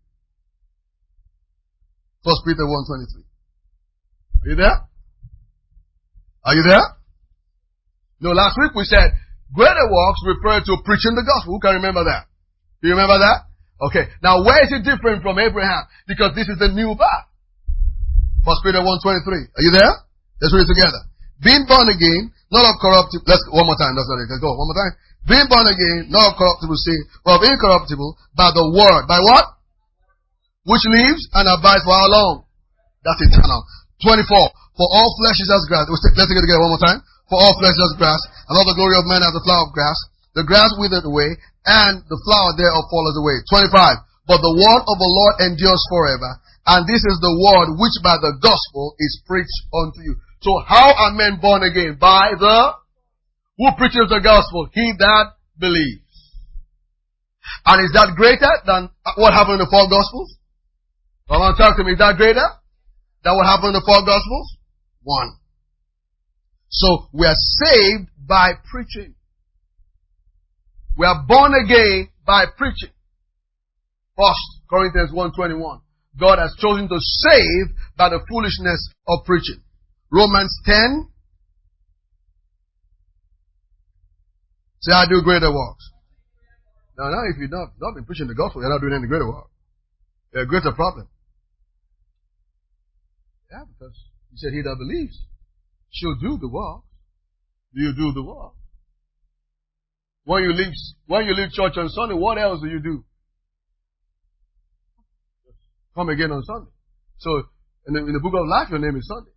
First Peter one, twenty-three. Are you there? Are you there? No, last week we said, greater works refer to preaching the gospel. Who can remember that? Do you remember that? Okay. Now where is it different from Abraham? Because this is the new birth. First Peter one twenty-three. Are you there? Let's read it together. Being born again, not of corruptible. Let's one more time. That's not it. Let's go one more time. Being born again, not of corruptible seed, but of incorruptible, by the word. By what? Which lives and abides for how long? That's eternal. twenty-four. For all flesh is as grass. Let's take, let's take it together one more time. For all flesh is as grass, and all the glory of man as the flower of grass. The grass withereth away, and the flower thereof falleth away. twenty-five. But the word of the Lord endures forever. And this is the word which by the gospel is preached unto you. So how are men born again? By the, who preaches the gospel? He that believes. And is that greater than what happened in the four gospels? Come on, talk to me. Is that greater than what happened in the four gospels? One. So we are saved by preaching. We are born again by preaching. First Corinthians one twenty-one. God has chosen to save by the foolishness of preaching. Romans ten. Say, I do greater works. Now, now if you're not, not been preaching the gospel, you're not doing any greater work. You're a greater problem. Yeah, because he said he that believes shall do the work. Do you do the work? When you leave, when you leave church on Sunday, what else do you do? Come again on Sunday. So, in the, in the book of life, your name is Sunday.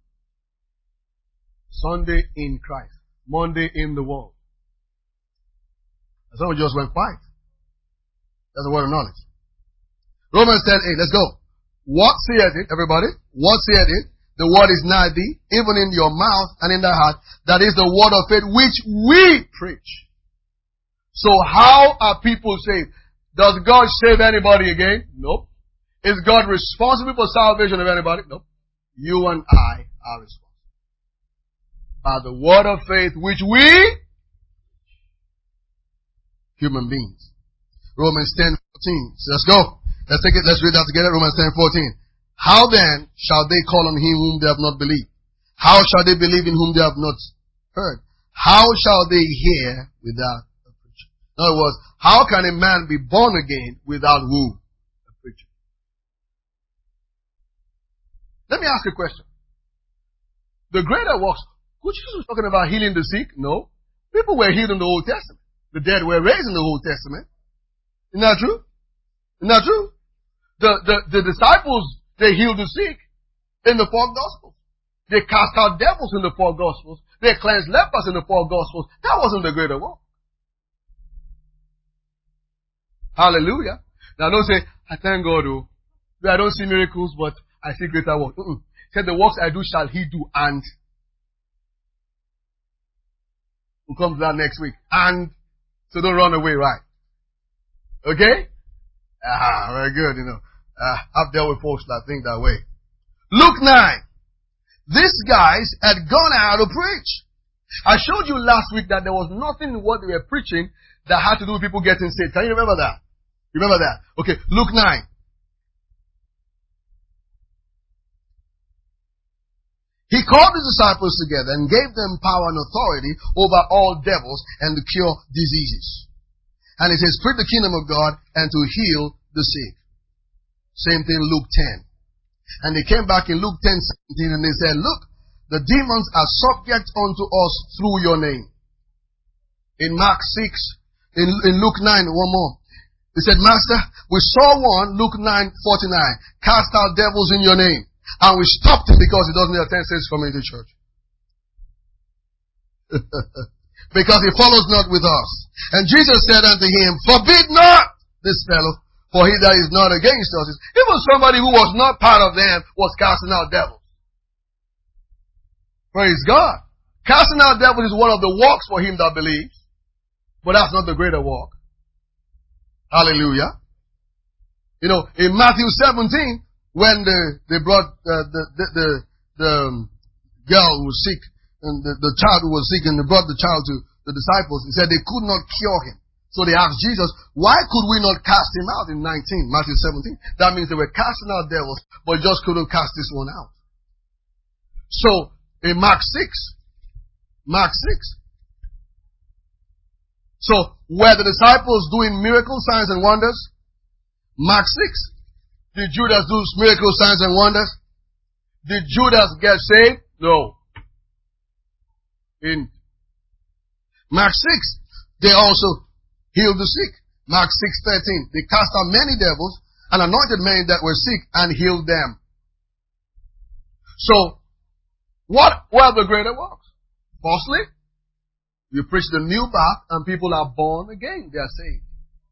Sunday in Christ. Monday in the world. And some of you just went quiet. That's a word of knowledge. Romans ten eight. Let's go. What saith it, everybody? What saith it? The word is nigh thee, even in your mouth and in thy heart. That is the word of faith which we preach. So how are people saved? Does God save anybody again? Nope. Is God responsible for salvation of anybody? Nope. You and I are responsible. By the word of faith which we, human beings. Romans ten fourteen. So let's go. Let's take it, let's read that together. Romans ten fourteen. How then shall they call on him whom they have not believed? How shall they believe in whom they have not heard? How shall they hear without a preacher? In other words, how can a man be born again without who? A preacher. Let me ask you a question. The greater works, which Jesus was talking about healing the sick? No. People were healed in the Old Testament. The dead were raised in the Old Testament. Isn't that true? Isn't that true? The, the, the disciples, they healed the sick in the four Gospels. They cast out devils in the four Gospels. They cleansed lepers in the four Gospels. That wasn't the greater work. Hallelujah. Now don't say, I thank God, oh, I don't see miracles, but I see greater work. Mm-mm. Said the works I do shall he do, and who comes down next week? And so don't run away, right? Okay? Ah, very good, you know. Uh, I've dealt with folks that think that way. Luke nine. These guys had gone out to preach. I showed you last week that there was nothing in what they were preaching that had to do with people getting saved. Can you remember that? Remember that? Okay, Luke nine. He called his disciples together and gave them power and authority over all devils and to cure diseases. And it says, preach the kingdom of God and to heal the sick. Same thing Luke ten. And they came back in Luke ten seventeen and they said, look, the demons are subject unto us through your name. In Mark six, in, in Luke nine, one more. They said, Master, we saw one, Luke nine forty-nine, cast out devils in your name. And we stopped him because he doesn't attend Saints Community Church. Because he follows not with us. And Jesus said unto him, forbid not this fellow, for he that is not against us is even somebody who was not part of them was casting out devils. Praise God. Casting out devils is one of the works for him that believes. But that's not the greater work. Hallelujah. You know, in Matthew seventeen, when the, they brought uh, the, the, the, the um, girl who was sick, and the, the child who was sick, and they brought the child to the disciples, he said they could not cure him. So they asked Jesus, why could we not cast him out in nineteen, Matthew seventeen? That means they were casting out devils, but just couldn't cast this one out. So, in Mark six, Mark six, so were the disciples doing miracles, signs, and wonders? Mark six. Did Judas do miracles, signs, and wonders? Did Judas get saved? No. In Mark six, they also healed the sick. Mark six thirteen, they cast out many devils and anointed many that were sick and healed them. So, what were the greater works? Firstly, you preach the new birth and people are born again. They are saved.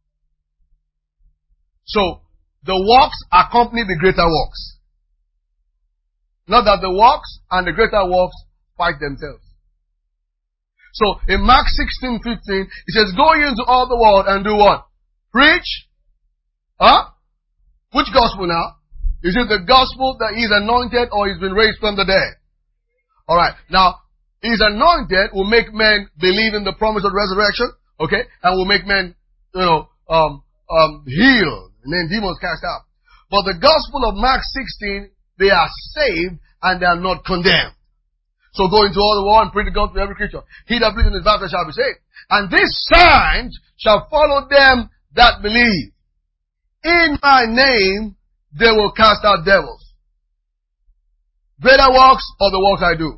So, the works accompany the greater works. Not that the works and the greater works fight themselves. So, in Mark sixteen fifteen, it says, go ye into all the world and do what? Preach. Huh? Which gospel now? Is it the gospel that he's anointed or he's been raised from the dead? Alright. Now, he's anointed will make men believe in the promise of resurrection. Okay? And will make men, you know, um, um, healed. And then demons cast out. But the gospel of Mark sixteen, they are saved and they are not condemned. So go into all the world and preach the gospel to every creature. He that believes in his baptism shall be saved. And these signs shall follow them that believe. In my name, they will cast out devils. Greater works or the works I do?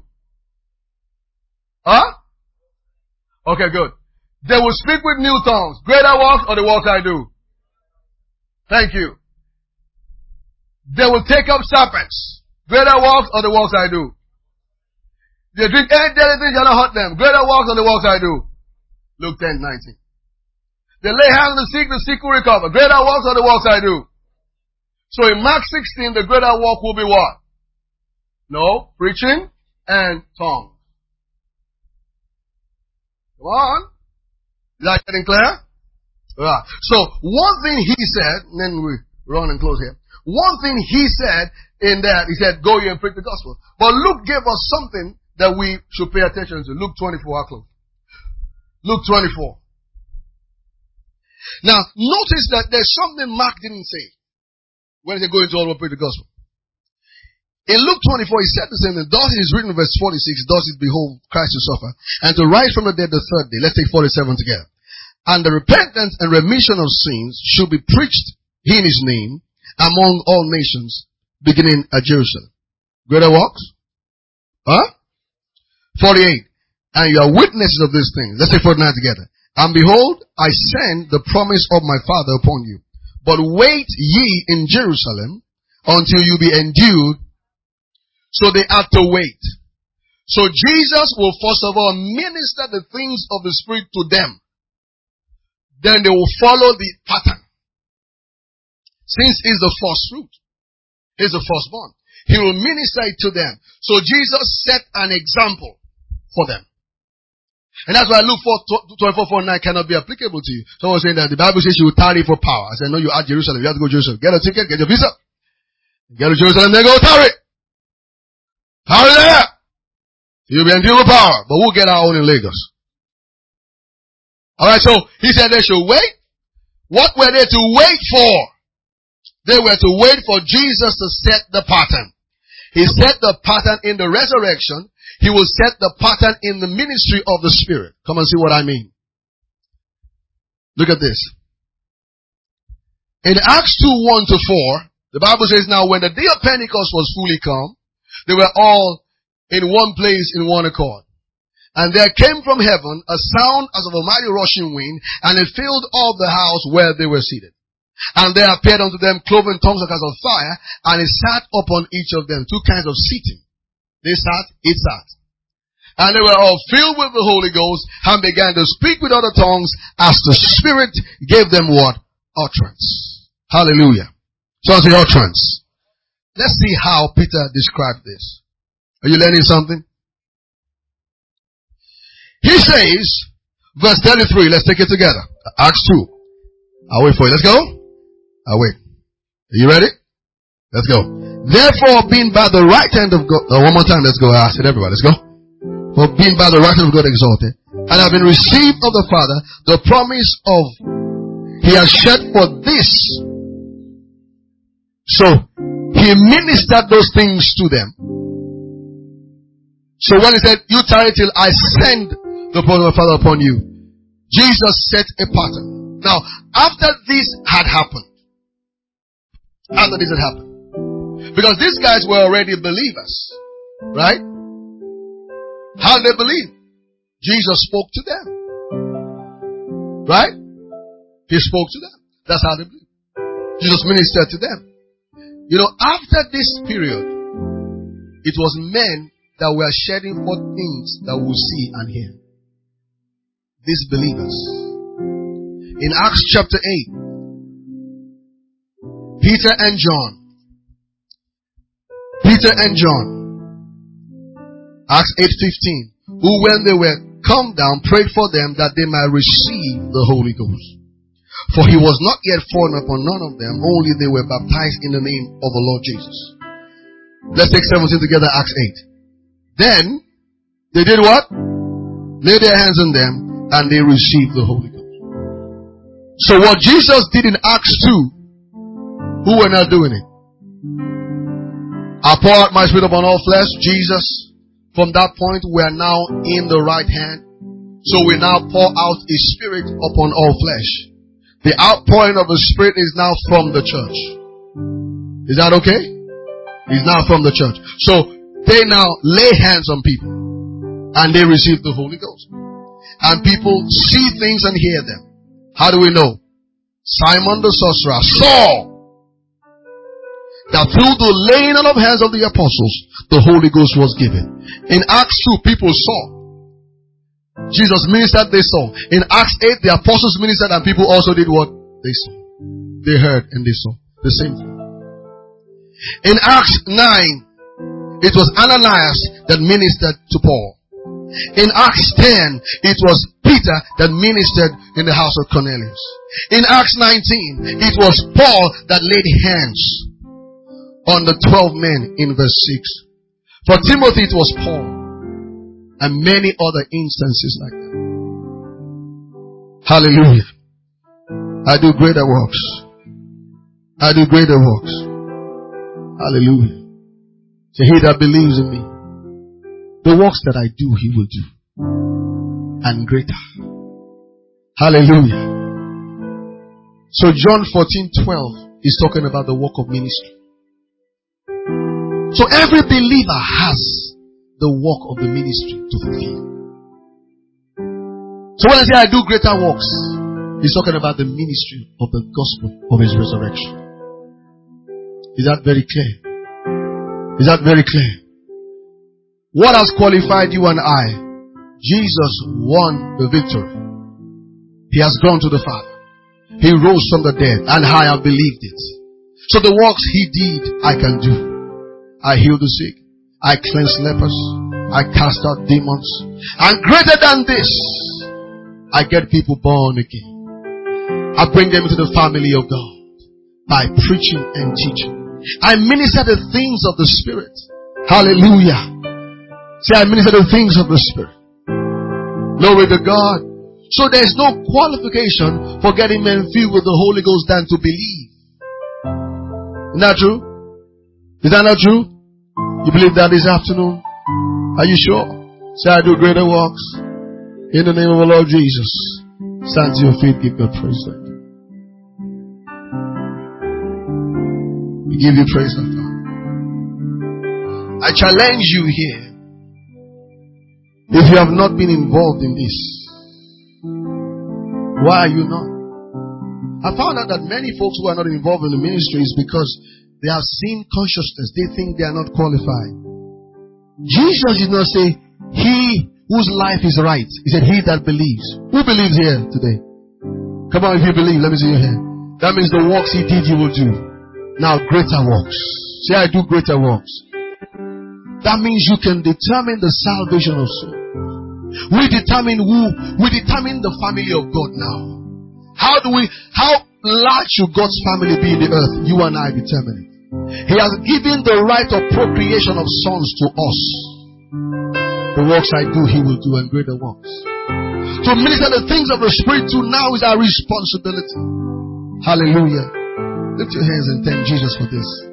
Huh? Okay, good. They will speak with new tongues. Greater works or the works I do? Thank you. They will take up serpents. Greater works or the works I do? They drink any deadly thing shall not hurt them. Greater works or the works I do? Luke ten nineteen. They lay hands on the sick, the sick will recover. Greater works or the works I do? So in Mark sixteen, the greater work will be what? No, preaching and tongues. Come on. Is that getting clear? Right. So one thing he said, and then we run and close here. One thing he said in that, he said, go ye and preach the gospel. But Luke gave us something that we should pay attention to. Luke twenty-four, I'll close. Luke twenty-four. Now, notice that there's something Mark didn't say when he said, go into all the world, preach the gospel. In Luke twenty-four, he said the same thing. Thus it is written in verse forty-six, thus it behold Christ to suffer, and to rise from the dead the third day. Let's take forty-seven together. And the repentance and remission of sins should be preached in his name among all nations, beginning at Jerusalem. Greater works? Huh? forty-eight. And you are witnesses of these things. Let's take forty-nine together. And behold, I send the promise of my Father upon you. But wait ye in Jerusalem until you be endued. So they have to wait. So Jesus will first of all minister the things of the Spirit to them. Then they will follow the pattern. Since he's the first fruit, he's the firstborn, he will minister it to them. So Jesus set an example for them. And that's why Luke twenty-four forty-nine cannot be applicable to you. Someone saying that the Bible says you will tarry for power. I said, no, you are Jerusalem. You have to go to Jerusalem. Get a ticket, get your visa. Get to Jerusalem, then go tarry. Tarry there. You'll be endued with power. But we'll get our own in Lagos. Alright, so he said they should wait. What were they to wait for? They were to wait for Jesus to set the pattern. He set the pattern in the resurrection. He will set the pattern in the ministry of the Spirit. Come and see what I mean. Look at this. In Acts two, one to four, the Bible says, now when the day of Pentecost was fully come, they were all in one place in one accord. And there came from heaven a sound as of a mighty rushing wind, and it filled all the house where they were seated. And there appeared unto them cloven tongues like as of fire, and it sat upon each of them. Two kinds of seating. They sat, it sat. And they were all filled with the Holy Ghost, and began to speak with other tongues as the Spirit gave them what? Utterance. Hallelujah. So I say utterance. Let's see how Peter described this. Are you learning something? He says, verse thirty-three, let's take it together. Acts two. I'll wait for you. Let's go. I'll wait. Are you ready? Let's go. Therefore, being by the right hand of God, oh, one more time, let's go. I said everybody, let's go. For being by the right hand of God exalted, and have been received of the Father, the promise of, he has shed for this. So, he ministered those things to them. So when he said, you tarry till I send the promise of my Father upon you, Jesus set a pattern. Now, after this had happened, after this had happened, Because these guys were already believers. Right? How did they believe? Jesus spoke to them. Right? He spoke to them. That's how they believe. Jesus ministered to them. You know, after this period, it was men that were shedding forth things that we'll see and hear. These believers. In Acts chapter eight, Peter and John. Peter and John. Acts eight fifteen. Who when they were come down prayed for them that they might receive the Holy Ghost. For he was not yet fallen upon none of them, only they were baptized in the name of the Lord Jesus. Let's take seventeen together, Acts eight. Then, they did what? Laid their hands on them, and they received the Holy Ghost. So what Jesus did in Acts two, who were not doing it? I pour out my spirit upon all flesh, Jesus. From that point, we are now in the right hand. So we now pour out His Spirit upon all flesh. The outpouring of the Spirit is now from the church. Is that okay? It's now from the church. So they now lay hands on people and they receive the Holy Ghost. And people see things and hear them. How do we know? Simon the sorcerer saw that through the laying on of hands of the apostles, the Holy Ghost was given. In Acts two, people saw. Jesus ministered, they saw. In Acts eight, the apostles ministered and people also did what? They saw. They heard and they saw. The same thing. In Acts nine, it was Ananias that ministered to Paul. In Acts ten, it was Peter that ministered in the house of Cornelius. In Acts nineteen, it was Paul that laid hands on the twelve men in verse six. For Timothy, it was Paul. And many other instances like that. Hallelujah. I do greater works. I do greater works. Hallelujah. So he that believes in me, the works that I do, he will do. And greater. Hallelujah. So John fourteen twelve is talking about the work of ministry. So every believer has the work of the ministry to fulfill. So when I say I do greater works, he's talking about the ministry of the gospel of his resurrection. Is that very clear? Is that very clear? What has qualified you and I? Jesus won the victory. He has gone to the Father. He rose from the dead, and I have believed it. So the works he did, I can do. I heal the sick. I cleanse lepers. I cast out demons. And greater than this, I get people born again. I bring them into the family of God by preaching and teaching. I minister the things of the Spirit. Hallelujah. Say, I minister the things of the Spirit. Glory to God. So there is no qualification for getting men filled with the Holy Ghost than to believe. Isn't that true? Is that not true? You believe that this afternoon? Are you sure? Say, I do greater works. In the name of the Lord Jesus. Stand to your feet, give God praise. We give you praise, Father. I challenge you here. If you have not been involved in this, why are you not? I found out that many folks who are not involved in the ministry is because they have sin consciousness. They think they are not qualified. Jesus did not say, he whose life is right. He said, he that believes. Who believes here today? Come on, if you believe, let me see your hand. That means the works he did, you will do. Now, greater works. Say, I do greater works. That means you can determine the salvation of souls. We determine who, we determine the family of God now. How do we, how large should God's family be in the earth? You and I determine it. He has given the right of procreation of sons to us. The works I do, he will do, and greater works. To minister the things of the Spirit to now is our responsibility. Hallelujah. Lift your hands and thank Jesus for this.